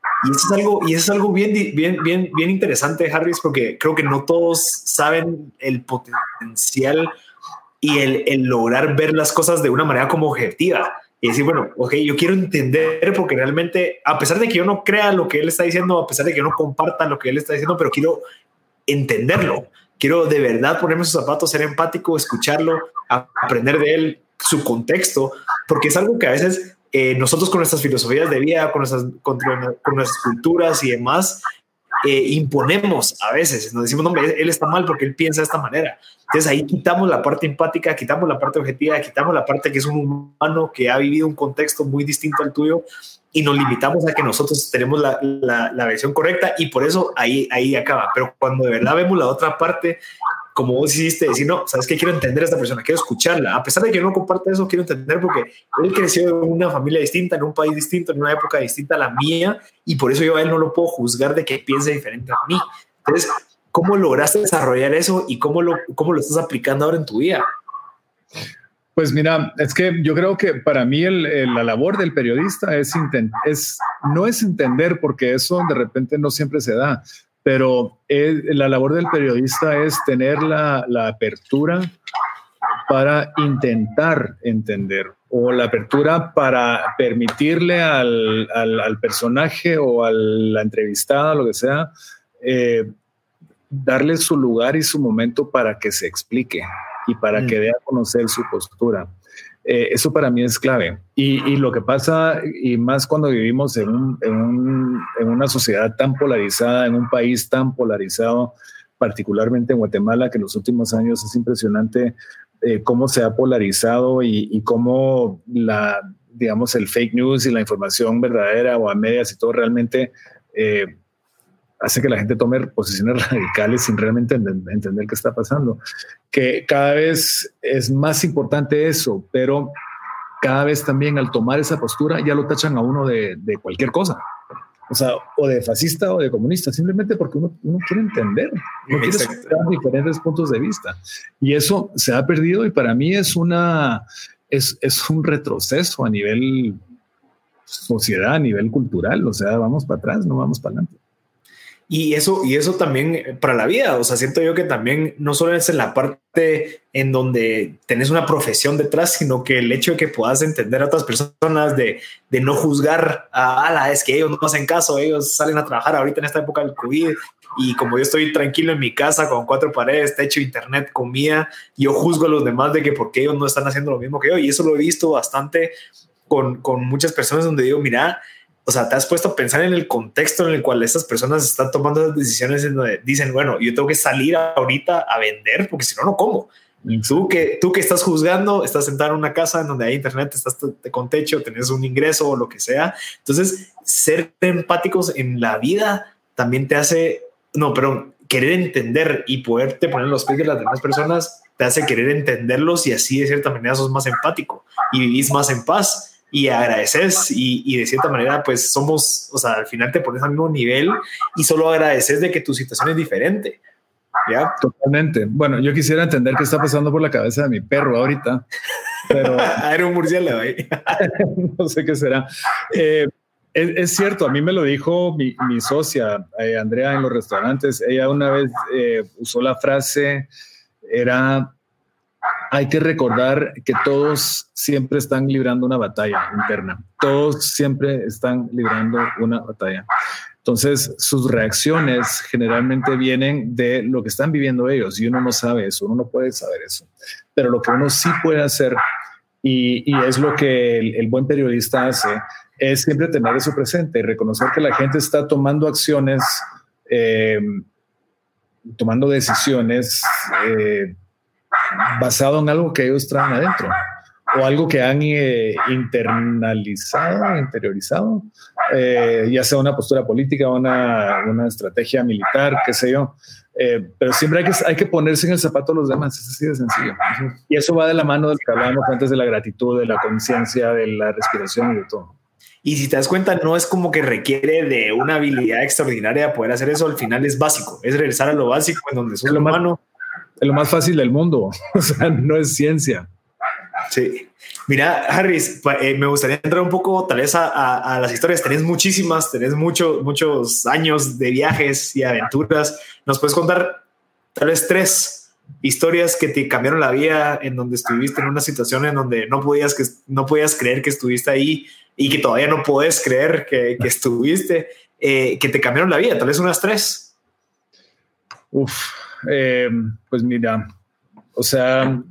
[SPEAKER 1] Y eso es algo bien interesante, Harris, porque creo que no todos saben el potencial y el lograr ver las cosas de una manera como objetiva. Y decir, bueno, ok, yo quiero entender porque realmente, a pesar de que yo no crea lo que él está diciendo, a pesar de que yo no comparta lo que él está diciendo, pero quiero entenderlo. Quiero de verdad ponerme sus zapatos, ser empático, escucharlo, aprender de él, su contexto, porque es algo que a veces nosotros con nuestras filosofías de vida, con nuestras culturas y demás, imponemos a veces. Nos decimos, no, él está mal porque él piensa de esta manera. Entonces ahí quitamos la parte empática, quitamos la parte objetiva, quitamos la parte que es un humano que ha vivido un contexto muy distinto al tuyo y nos limitamos a que nosotros tenemos la versión correcta y por eso ahí acaba. Pero cuando de verdad vemos la otra parte, como vos hiciste, decir, no, ¿sabes qué? Quiero entender a esta persona, quiero escucharla. A pesar de que yo no comparte eso, quiero entender porque él creció en una familia distinta, en un país distinto, en una época distinta a la mía y por eso yo a él no lo puedo juzgar de que piense diferente a mí. Entonces, ¿cómo lograste desarrollar eso y cómo lo estás aplicando ahora en tu vida?
[SPEAKER 2] Pues mira, es que yo creo que para mí la labor del periodista no es entender, porque eso de repente no siempre se da, pero la labor del periodista es tener la apertura para intentar entender o la apertura para permitirle al personaje o a la entrevistada, lo que sea, darle su lugar y su momento para que se explique y para que dé a conocer su postura. Eso para mí es clave. Y lo que pasa, y más cuando vivimos en una sociedad tan polarizada, en un país tan polarizado, particularmente en Guatemala, que en los últimos años es impresionante cómo se ha polarizado y cómo digamos, el fake news y la información verdadera o a medias y todo realmente hace que la gente tome posiciones radicales sin realmente entender qué está pasando. Que cada vez es más importante eso, pero cada vez también al tomar esa postura ya lo tachan a uno de cualquier cosa. O sea, o de fascista o de comunista, simplemente porque uno quiere entender, uno quiere escuchar diferentes puntos de vista. Y eso se ha perdido y para mí es un retroceso a nivel sociedad, a nivel cultural. O sea, vamos para atrás, no vamos para adelante.
[SPEAKER 1] Y eso también para la vida, o sea, siento yo que también no solo es en la parte en donde tenés una profesión detrás, sino que el hecho de que puedas entender a otras personas, de no juzgar es que ellos no hacen caso, ellos salen a trabajar ahorita en esta época del COVID y como yo estoy tranquilo en mi casa con 4 paredes, techo, internet, comida, yo juzgo a los demás de que porque ellos no están haciendo lo mismo que yo, y eso lo he visto bastante con muchas personas donde digo, mira, o sea, te has puesto a pensar en el contexto en el cual estas personas están tomando esas decisiones en donde dicen, bueno, yo tengo que salir ahorita a vender porque si no, no como. Y tú que estás juzgando, estás sentado en una casa en donde hay internet, estás con techo, tenés un ingreso o lo que sea. Entonces, ser empáticos en la vida también te hace, querer entender y poderte poner en los pies de las demás personas te hace querer entenderlos y así de cierta manera sos más empático y vivís más en paz. Y agradeces y de cierta manera pues somos, o sea, al final te pones al mismo nivel y solo agradeces de que tu situación es diferente. ¿Ya?
[SPEAKER 2] Totalmente. Bueno, yo quisiera entender qué está pasando por la cabeza de mi perro ahorita, pero
[SPEAKER 1] era un murciélago ahí.
[SPEAKER 2] No sé qué será. Es cierto, a mí me lo dijo mi socia, Andrea, en los restaurantes. Ella una vez usó la frase, hay que recordar que todos siempre están librando una batalla interna. Todos siempre están librando una batalla. Entonces, sus reacciones generalmente vienen de lo que están viviendo ellos y uno no sabe eso, uno no puede saber eso. Pero lo que uno sí puede hacer, y es lo que el buen periodista hace, es siempre tener eso presente y reconocer que la gente está tomando acciones, tomando decisiones basado en algo que ellos traen adentro o algo que han interiorizado, ya sea una postura política o una estrategia militar, qué sé yo. Pero siempre hay que ponerse en el zapato de los demás, es así de sencillo. Y eso va de la mano del que hablábamos antes de la gratitud, de la conciencia, de la respiración y de todo.
[SPEAKER 1] Y si te das cuenta, no es como que requiere de una habilidad extraordinaria poder hacer eso, al final es básico, es regresar a lo básico en donde sos humano.
[SPEAKER 2] Es lo más fácil del mundo, o sea, no es ciencia.
[SPEAKER 1] Sí. Mira, Harris, me gustaría entrar un poco tal vez a las historias. Tenés muchísimas, tenés muchos años de viajes y aventuras. ¿Nos puedes contar tal vez 3 historias que te cambiaron la vida, en donde estuviste en una situación en donde no podías creer que estuviste ahí y que todavía no podés creer que estuviste, que te cambiaron la vida? Tal vez unas 3.
[SPEAKER 2] Pues mira, o sea,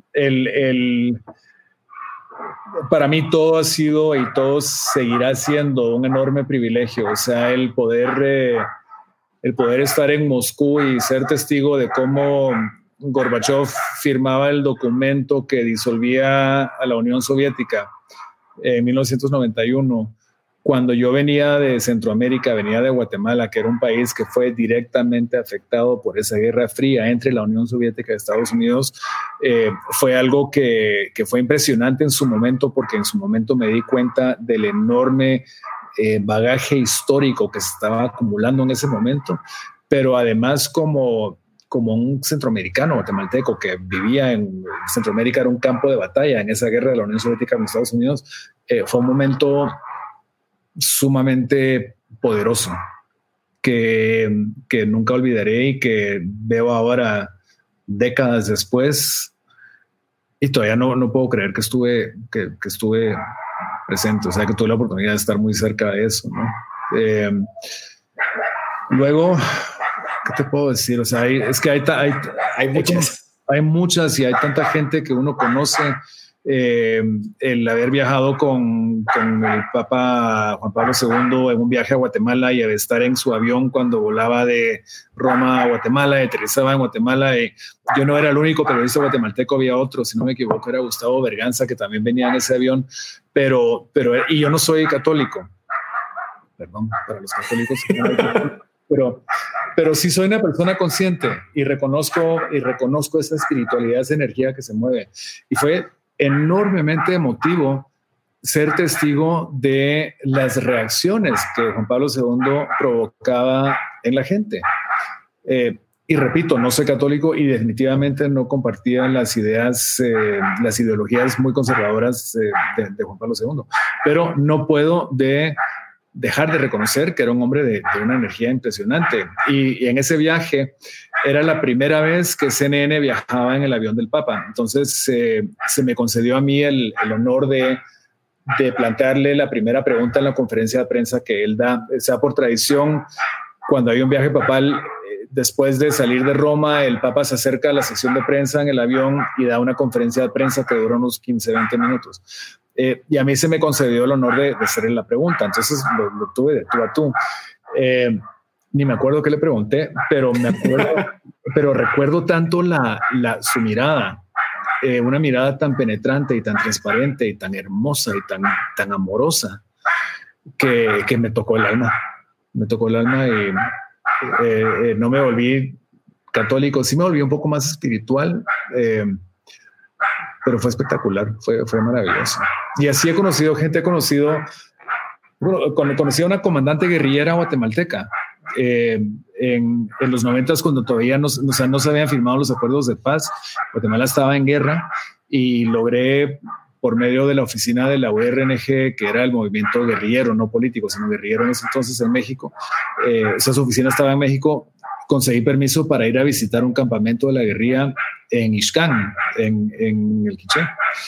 [SPEAKER 2] para mí todo ha sido y todo seguirá siendo un enorme privilegio. O sea, el poder estar en Moscú y ser testigo de cómo Gorbachev firmaba el documento que disolvía a la Unión Soviética en 1991. Cuando yo venía de Centroamérica, venía de Guatemala, que era un país que fue directamente afectado por esa guerra fría entre la Unión Soviética y Estados Unidos, fue algo que fue impresionante en su momento, porque en su momento me di cuenta del enorme bagaje histórico que se estaba acumulando en ese momento, pero además como un centroamericano guatemalteco que vivía en Centroamérica, era un campo de batalla en esa guerra de la Unión Soviética con Estados Unidos. Fue un momento sumamente poderoso que nunca olvidaré y que veo ahora décadas después y todavía no puedo creer que estuve presente, o sea, que tuve la oportunidad de estar muy cerca de eso, ¿no? Luego, ¿qué te puedo decir? O sea, es que hay muchas y hay tanta gente que uno conoce. El haber viajado con el Papa Juan Pablo II en un viaje a Guatemala y estar en su avión cuando volaba de Roma a Guatemala y aterrizaba en Guatemala, y yo no era el único periodista guatemalteco, había otro, si no me equivoco era Gustavo Berganza, que también venía en ese avión, y yo no soy católico, perdón para los católicos, pero sí soy una persona consciente y reconozco esa espiritualidad, esa energía que se mueve, y fue enormemente emotivo ser testigo de las reacciones que Juan Pablo II provocaba en la gente. Y repito, no soy católico y definitivamente no compartía las ideas, las ideologías muy conservadoras de Juan Pablo II, pero no puedo dejar de reconocer que era un hombre de una energía impresionante. Y en ese viaje era la primera vez que CNN viajaba en el avión del Papa. Entonces se me concedió a mí el honor de plantearle la primera pregunta en la conferencia de prensa que él da. O sea, por tradición, cuando hay un viaje papal, después de salir de Roma, el Papa se acerca a la sección de prensa en el avión y da una conferencia de prensa que dura unos 15, 20 minutos. Y a mí se me concedió el honor de hacerle la pregunta. Entonces lo tuve de tú a tú. Ni me acuerdo qué le pregunté, pero pero recuerdo tanto su mirada. Una mirada tan penetrante y tan transparente y tan hermosa y tan amorosa que me tocó el alma. Me tocó el alma y no me volví católico. Sí me volví un poco más espiritual, pero fue espectacular, fue maravilloso. Y así he conocido gente, conocí a una comandante guerrillera guatemalteca en los 90s, cuando todavía no se habían firmado los acuerdos de paz. Guatemala estaba en guerra y logré, por medio de la oficina de la URNG, que era el movimiento guerrillero, no político, sino guerrillero en ese entonces en México, esa oficina estaba en México, conseguí permiso para ir a visitar un campamento de la guerrilla en Ixcán, en el Quiché.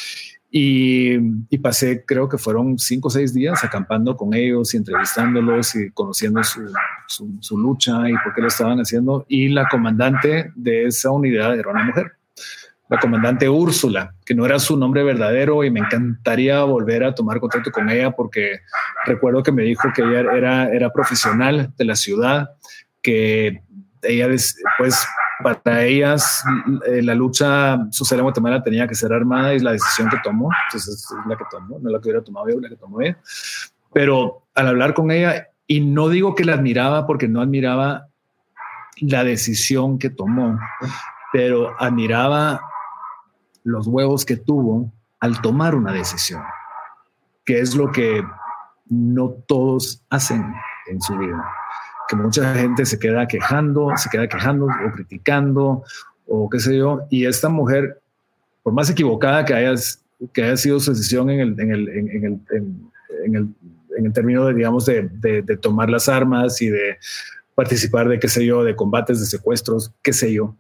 [SPEAKER 2] Y pasé, creo que fueron 5 o 6 días acampando con ellos y entrevistándolos y conociendo su lucha y por qué lo estaban haciendo. Y la comandante de esa unidad era una mujer, la comandante Úrsula, que no era su nombre verdadero, y me encantaría volver a tomar contacto con ella porque recuerdo que me dijo que ella era profesional de la ciudad, que ella, pues, para ellas la lucha social en Guatemala tenía que ser armada, y la decisión que tomó, entonces es la que tomó, no la que hubiera tomado yo, la que tomó ella. Pero al hablar con ella, y no digo que la admiraba porque no admiraba la decisión que tomó, pero admiraba los huevos que tuvo al tomar una decisión, que es lo que no todos hacen en su vida. Que mucha gente se queda quejando o criticando o qué sé yo. Y esta mujer, por más equivocada que haya sido su decisión en el término de, digamos, de tomar las armas y de participar de, qué sé yo, de combates, de secuestros, qué sé yo,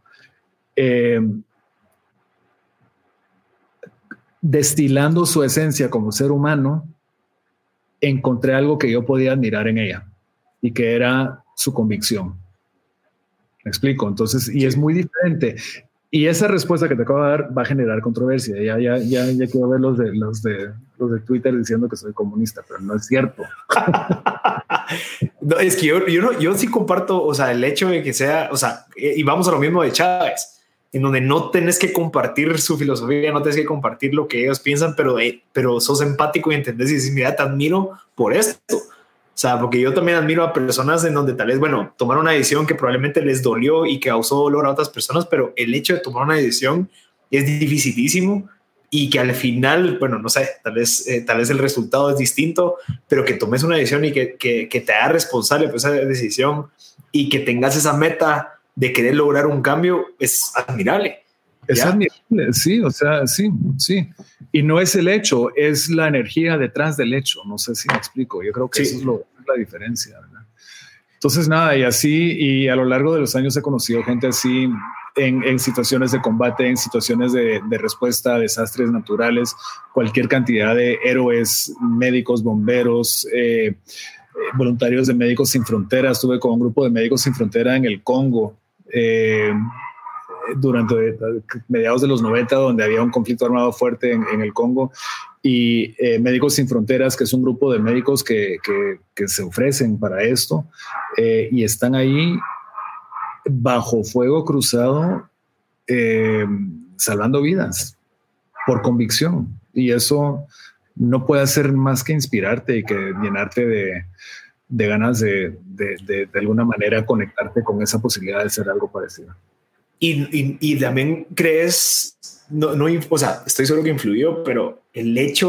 [SPEAKER 2] destilando su esencia como ser humano, encontré algo que yo podía admirar en ella, y que era su convicción. ¿Me explico? Entonces, y es muy diferente. Y esa respuesta que te acabo de dar va a generar controversia. Ya quiero ver los de Twitter diciendo que soy comunista, pero no es cierto.
[SPEAKER 1] No, es que yo sí comparto, o sea, el hecho de que sea, o sea, y vamos a lo mismo de Chávez, en donde no tenés que compartir su filosofía, no tenés que compartir lo que ellos piensan, pero sos empático y entendés y dices, mira, te admiro por esto. O sea, porque yo también admiro a personas en donde tal vez, bueno, tomaron una decisión que probablemente les dolió y que causó dolor a otras personas, pero el hecho de tomar una decisión es dificilísimo, y que al final, bueno, no sé, tal vez el resultado es distinto, pero que tomes una decisión y que te hagas responsable por esa decisión y que tengas esa meta de querer lograr un cambio es admirable.
[SPEAKER 2] Es admirable, sí, o sea, sí. Y no es el hecho, es la energía detrás del hecho. No sé si me explico. Yo creo que sí. Eso es la diferencia, ¿verdad? Entonces, nada, y así, y a lo largo de los años he conocido gente así en situaciones de combate, en situaciones de respuesta a desastres naturales, cualquier cantidad de héroes, médicos, bomberos, voluntarios de Médicos Sin Fronteras. Estuve con un grupo de Médicos Sin Frontera en el Congo durante mediados de los 90, donde había un conflicto armado fuerte en el Congo, y Médicos Sin Fronteras, que es un grupo de médicos que se ofrecen para esto, y están ahí bajo fuego cruzado, salvando vidas por convicción, y eso no puede hacer más que inspirarte y que llenarte de ganas de alguna manera conectarte con esa posibilidad de ser algo parecido.
[SPEAKER 1] Y también crees, o sea, estoy seguro que influyó, pero el hecho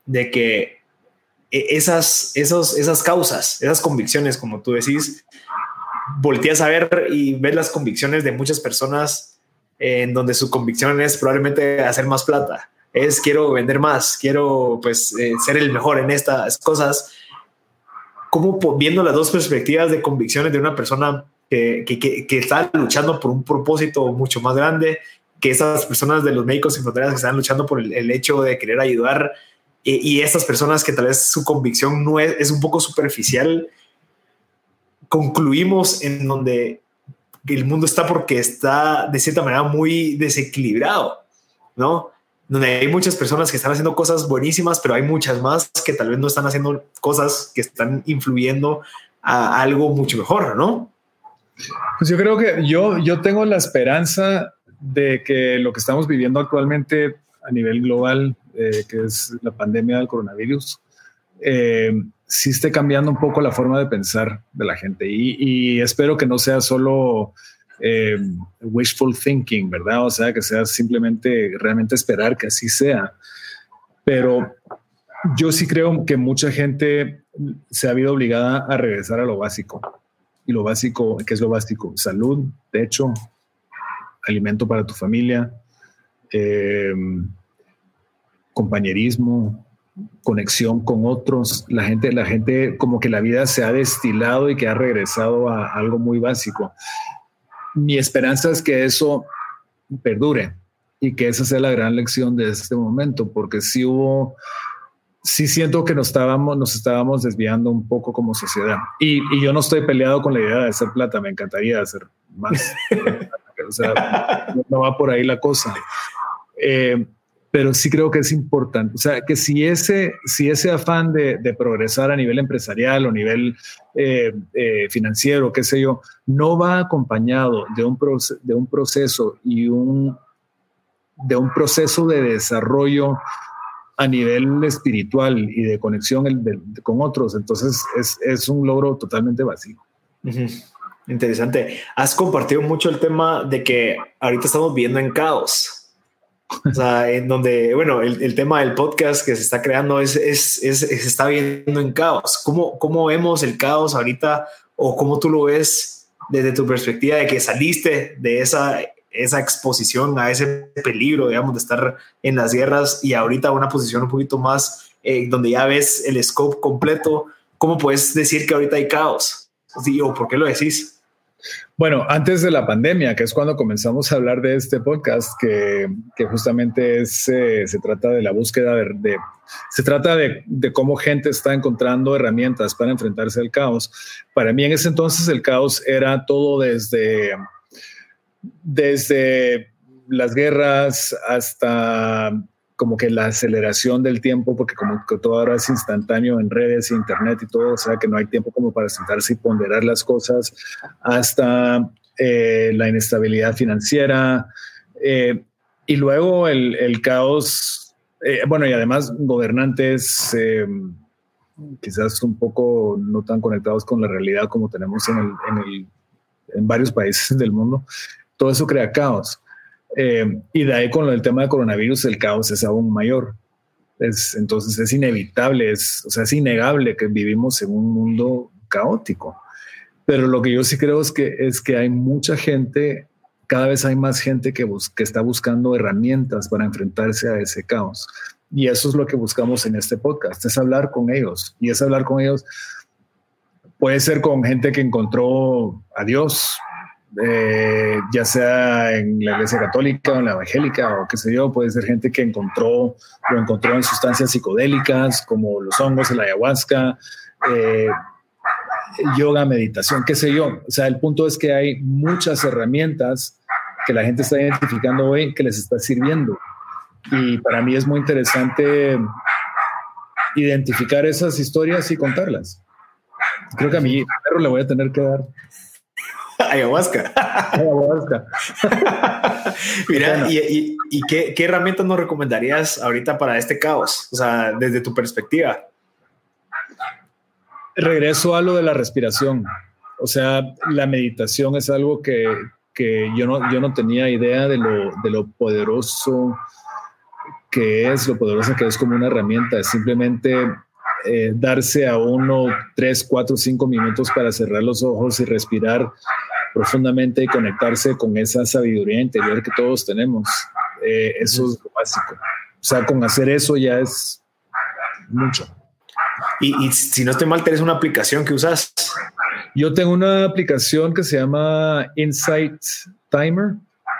[SPEAKER 1] de que esas causas, esas convicciones, como tú decís, volteas a ver y ves las convicciones de muchas personas en donde su convicción es probablemente hacer más plata, es quiero vender más, quiero pues ser el mejor en estas cosas. Como viendo las dos perspectivas de convicciones de una persona que está luchando por un propósito mucho más grande que esas personas de los Médicos Sin Fronteras que están luchando por el hecho de querer ayudar, y estas personas que tal vez su convicción no es un poco superficial, concluimos en donde el mundo está porque está de cierta manera muy desequilibrado, ¿no? Donde hay muchas personas que están haciendo cosas buenísimas, pero hay muchas más que tal vez no están haciendo cosas que están influyendo a algo mucho mejor, ¿no?
[SPEAKER 2] Pues yo creo que yo tengo la esperanza de que lo que estamos viviendo actualmente a nivel global, que es la pandemia del coronavirus, sí esté cambiando un poco la forma de pensar de la gente, y espero que no sea solo wishful thinking, ¿verdad? O sea, que sea simplemente realmente esperar que así sea. Pero yo sí creo que mucha gente se ha visto obligada a regresar a lo básico. Y lo básico, ¿qué es lo básico? Salud, techo, alimento para tu familia, compañerismo, conexión con otros. La gente como que la vida se ha destilado y que ha regresado a algo muy básico. Mi esperanza es que eso perdure y que esa sea la gran lección de este momento, porque sí siento que nos estábamos desviando un poco como sociedad. Y yo no estoy peleado con la idea de hacer plata, me encantaría hacer más. O sea, no va por ahí la cosa. Pero sí creo que es importante. O sea, que si ese afán de progresar a nivel empresarial o nivel financiero, qué sé yo, no va acompañado de un proceso y de un proceso de desarrollo a nivel espiritual y de conexión con otros, entonces es un logro totalmente vacío.
[SPEAKER 1] Uh-huh. Interesante. Has compartido mucho el tema de que ahorita estamos viviendo en caos. O sea, en donde, bueno, el tema del podcast que se está creando se está viendo en caos. ¿Cómo vemos el caos ahorita, o cómo tú lo ves desde tu perspectiva de que saliste de esa exposición a ese peligro, digamos, de estar en las guerras, y ahorita una posición un poquito más donde ya ves el scope completo? ¿Cómo puedes decir que ahorita hay caos? ¿Sí? ¿O por qué lo decís?
[SPEAKER 2] Bueno, antes de la pandemia, que es cuando comenzamos a hablar de este podcast, que justamente se trata de la búsqueda se trata de cómo gente está encontrando herramientas para enfrentarse al caos. Para mí en ese entonces el caos era todo desde las guerras hasta como que la aceleración del tiempo, porque como que todo ahora es instantáneo en redes, internet y todo, o sea que no hay tiempo como para sentarse y ponderar las cosas, hasta la inestabilidad financiera, y luego el caos, bueno, y además gobernantes quizás un poco no tan conectados con la realidad como tenemos en varios países del mundo. Todo eso crea caos. Y de ahí con el tema de coronavirus el caos es aún mayor. Entonces es inevitable, o sea, es innegable que vivimos en un mundo caótico. Pero lo que yo sí creo es que hay mucha gente, cada vez hay más gente que está buscando herramientas para enfrentarse a ese caos. Y eso es lo que buscamos en este podcast, es hablar con ellos. Y es hablar con ellos, puede ser con gente que encontró a Dios, ya sea en la iglesia católica o en la evangélica o qué sé yo, puede ser gente que lo encontró en sustancias psicodélicas como los hongos, la ayahuasca, yoga, meditación, qué sé yo. O sea, el punto es que hay muchas herramientas que la gente está identificando hoy que les está sirviendo, y para mí es muy interesante identificar esas historias y contarlas. Creo que a mi perro le voy a tener que dar
[SPEAKER 1] ayahuasca. Mira, bueno. ¿Y qué herramientas nos recomendarías ahorita para este caos? O sea, desde tu perspectiva.
[SPEAKER 2] Regreso a lo de la respiración. O sea, la meditación es algo que yo no tenía idea de lo poderoso que es, lo poderosa que es como una herramienta. Es simplemente darse a 1, 3, 4, 5 minutos para cerrar los ojos y respirar profundamente y conectarse con esa sabiduría interior que todos tenemos. Eso es lo básico. O sea, con hacer eso ya es mucho.
[SPEAKER 1] Y si no estoy mal, ¿tenés una aplicación que usas?
[SPEAKER 2] Yo tengo una aplicación que se llama Insight Timer,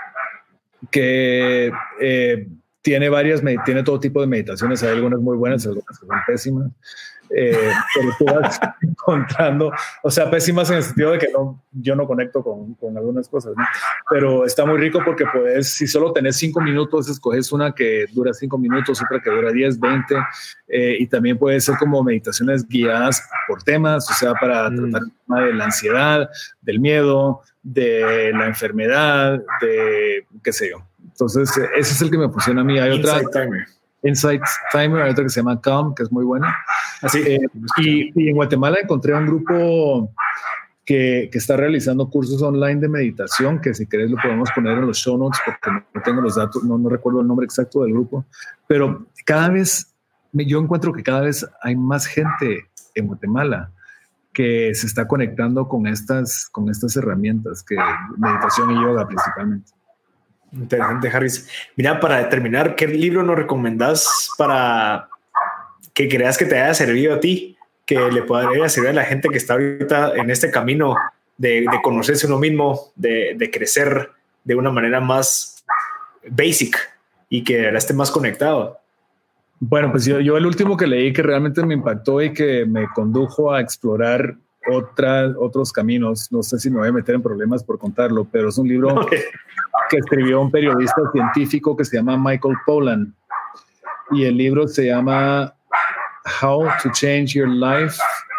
[SPEAKER 2] que tiene todo tipo de meditaciones. Hay algunas muy buenas, algunas que son pésimas. Pero tú vas encontrando, o sea, pésimas en el sentido de que yo no conecto con algunas cosas, ¿no? Pero está muy rico porque puedes, si solo tenés 5 minutos, escoges una que dura 5 minutos, otra que dura 10, 20, y también puede ser como meditaciones guiadas por temas, o sea, para tratar el tema de la ansiedad, del miedo, de la enfermedad, de qué sé yo. Entonces, ese es el que me funciona a mí. Hay otra... Insight Timer, hay otra que se llama Calm, que es muy buena. Y en Guatemala encontré un grupo que está realizando cursos online de meditación, que si querés lo podemos poner en los show notes, porque no tengo los datos, no recuerdo el nombre exacto del grupo, pero yo encuentro que cada vez hay más gente en Guatemala que se está conectando con estas herramientas, que meditación y yoga principalmente.
[SPEAKER 1] Interesante, Harris. Mira, para terminar, ¿qué libro nos recomendás para que creas que te haya servido a ti, que le pueda servir a la gente que está ahorita en este camino de conocerse uno mismo, de crecer de una manera más basic y que de verdad esté más conectado?
[SPEAKER 2] Bueno, pues yo el último que leí que realmente me impactó y que me condujo a explorar otros caminos, no sé si me voy a meter en problemas por contarlo, pero es un libro que escribió un periodista científico que se llama Michael Pollan, y el libro se llama How to Change Your Life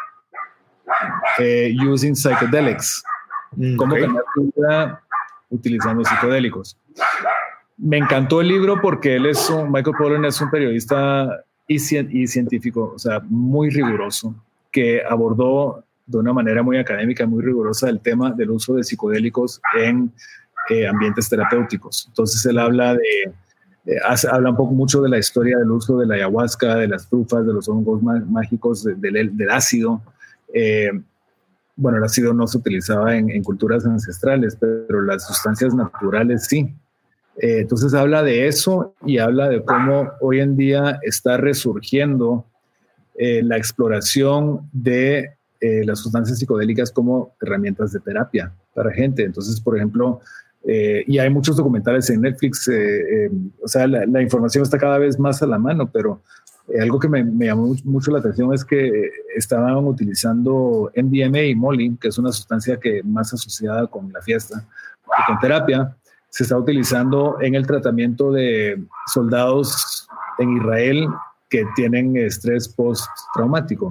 [SPEAKER 2] Using Psychedelics. Cómo cambiar tu vida utilizando psicodélicos. Me encantó el libro porque Michael Pollan es un periodista y científico, o sea, muy riguroso, que abordó de una manera muy académica, muy rigurosa el tema del uso de psicodélicos en ambientes terapéuticos. Entonces él habla habla un poco mucho de la historia del uso de la ayahuasca, de las trufas, de los hongos mágicos, del ácido. Bueno, el ácido no se utilizaba en culturas ancestrales, pero las sustancias naturales sí. Entonces habla de eso y habla de cómo hoy en día está resurgiendo la exploración de las sustancias psicodélicas como herramientas de terapia para gente. Entonces, por ejemplo, y hay muchos documentales en Netflix, o sea, la información está cada vez más a la mano, pero algo que me llamó mucho la atención es que estaban utilizando MDMA y Molly, que es una sustancia que más asociada con la fiesta y con terapia, se está utilizando en el tratamiento de soldados en Israel que tienen estrés postraumático.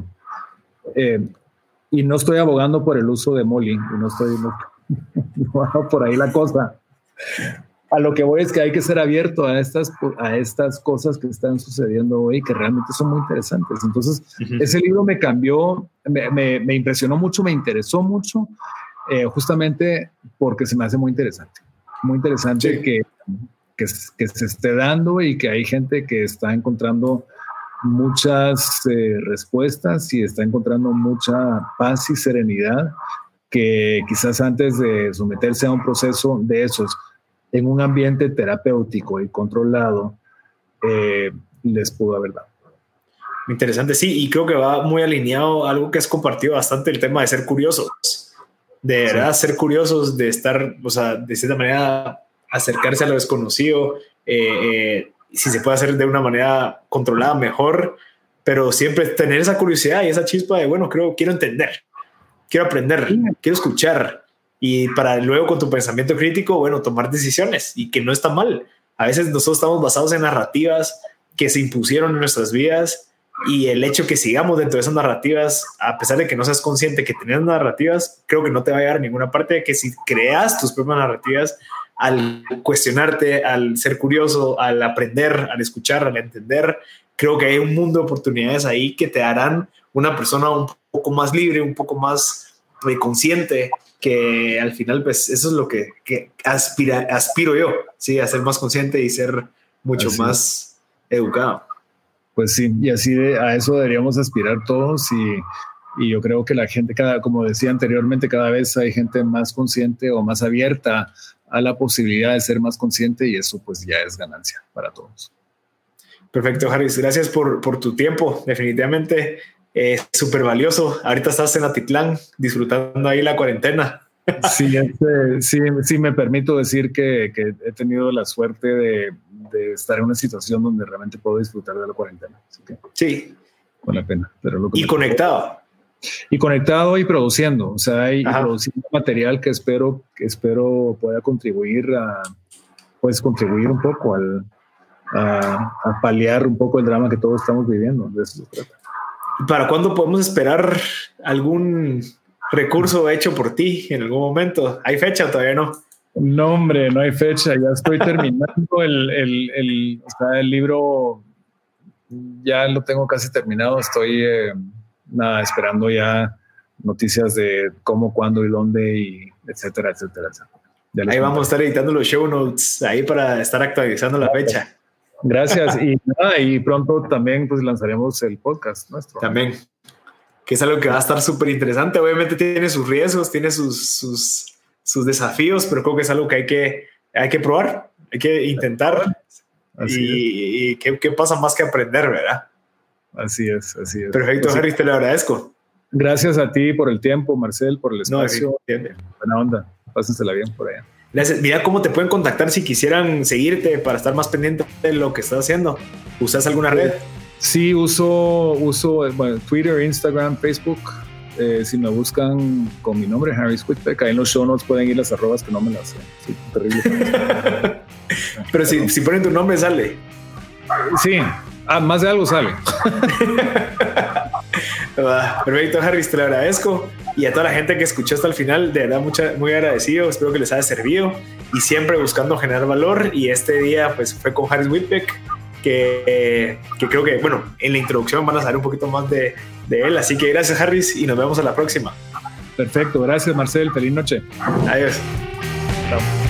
[SPEAKER 2] Y no estoy abogando por el uso de Molly, no por ahí la cosa. A lo que voy es que hay que ser abierto a estas cosas que están sucediendo hoy, que realmente son muy interesantes. Entonces, ese libro me cambió, me impresionó mucho, me interesó mucho, justamente porque se me hace muy interesante. Muy interesante que se esté dando y que hay gente que está encontrando muchas respuestas y está encontrando mucha paz y serenidad que quizás antes de someterse a un proceso de esos en un ambiente terapéutico y controlado les pudo haber dado.
[SPEAKER 1] Interesante, sí, y creo que va muy alineado a algo que has compartido bastante, el tema de ser curiosos, de verdad ser curiosos, de estar, o sea, de cierta manera acercarse a lo desconocido, si se puede hacer de una manera controlada mejor, pero siempre tener esa curiosidad y esa chispa de, bueno, quiero entender, quiero aprender, quiero escuchar, y para luego con tu pensamiento crítico, bueno, tomar decisiones, y que no está mal. A veces nosotros estamos basados en narrativas que se impusieron en nuestras vidas, y el hecho que sigamos dentro de esas narrativas, a pesar de que no seas consciente que tenías narrativas, creo que no te va a llevar a ninguna parte, que si creas tus propias narrativas, al cuestionarte, al ser curioso, al aprender, al escuchar, al entender, creo que hay un mundo de oportunidades ahí que te harán una persona un poco más libre, un poco más consciente, que al final pues eso es lo que aspiro yo, ¿sí? A ser más consciente y ser mucho más educado.
[SPEAKER 2] Pues sí, y así a eso deberíamos aspirar todos y yo creo que la gente, como decía anteriormente, cada vez hay gente más consciente o más abierta a la posibilidad de ser más consciente y eso pues ya es ganancia para todos.
[SPEAKER 1] Perfecto, Harris. Gracias por tu tiempo. Definitivamente súper valioso. Ahorita estás en Atitlán disfrutando ahí la cuarentena.
[SPEAKER 2] Sí, me permito decir que he tenido la suerte de estar en una situación donde realmente puedo disfrutar de la cuarentena. Así que,
[SPEAKER 1] sí.
[SPEAKER 2] Con la pena. Pero
[SPEAKER 1] y conectado.
[SPEAKER 2] Y conectado y produciendo. O sea, y produciendo material que espero pueda contribuir un poco a paliar un poco el drama que todos estamos viviendo. De eso se trata.
[SPEAKER 1] ¿Para cuándo podemos esperar algún recurso hecho por ti en algún momento? ¿Hay fecha o todavía no?
[SPEAKER 2] No, hombre, no hay fecha. Ya estoy terminando el libro. Ya lo tengo casi terminado. Estoy esperando ya noticias de cómo, cuándo y dónde y etcétera.
[SPEAKER 1] Ahí vamos a estar editando los show notes ahí para estar actualizando la fecha.
[SPEAKER 2] Gracias. Y pronto también pues lanzaremos el podcast nuestro.
[SPEAKER 1] También. Que es algo que va a estar súper interesante. Obviamente tiene sus riesgos, tiene sus desafíos, pero creo que es algo que hay que probar, hay que intentar. Y qué pasa más que aprender, ¿verdad?
[SPEAKER 2] Así es.
[SPEAKER 1] Perfecto,
[SPEAKER 2] pues,
[SPEAKER 1] Harris, te lo agradezco.
[SPEAKER 2] Gracias a ti por el tiempo, Marcel, por el espacio. Buena onda. Pásensela bien por allá.
[SPEAKER 1] Gracias. Mira cómo te pueden contactar si quisieran seguirte para estar más pendiente de lo que estás haciendo. ¿Usas alguna red?
[SPEAKER 2] Sí, uso Twitter, Instagram, Facebook. Si me buscan con mi nombre, Harris Whitbeck, ahí en los show notes pueden ir las arrobas que no me las sé. Sí, terrible.
[SPEAKER 1] Pero si ponen tu nombre, sale.
[SPEAKER 2] Sí, más de algo sale.
[SPEAKER 1] Perfecto, Harris, te lo agradezco. Y a toda la gente que escuchó hasta el final, de verdad, muy agradecido. Espero que les haya servido. Y siempre buscando generar valor. Y este día pues fue con Harris Whitbeck, que creo que, bueno, en la introducción van a saber un poquito más de él. Así que gracias, Harris, y nos vemos a la próxima.
[SPEAKER 2] Perfecto, gracias, Marcel. Feliz noche.
[SPEAKER 1] Adiós.
[SPEAKER 2] Chao.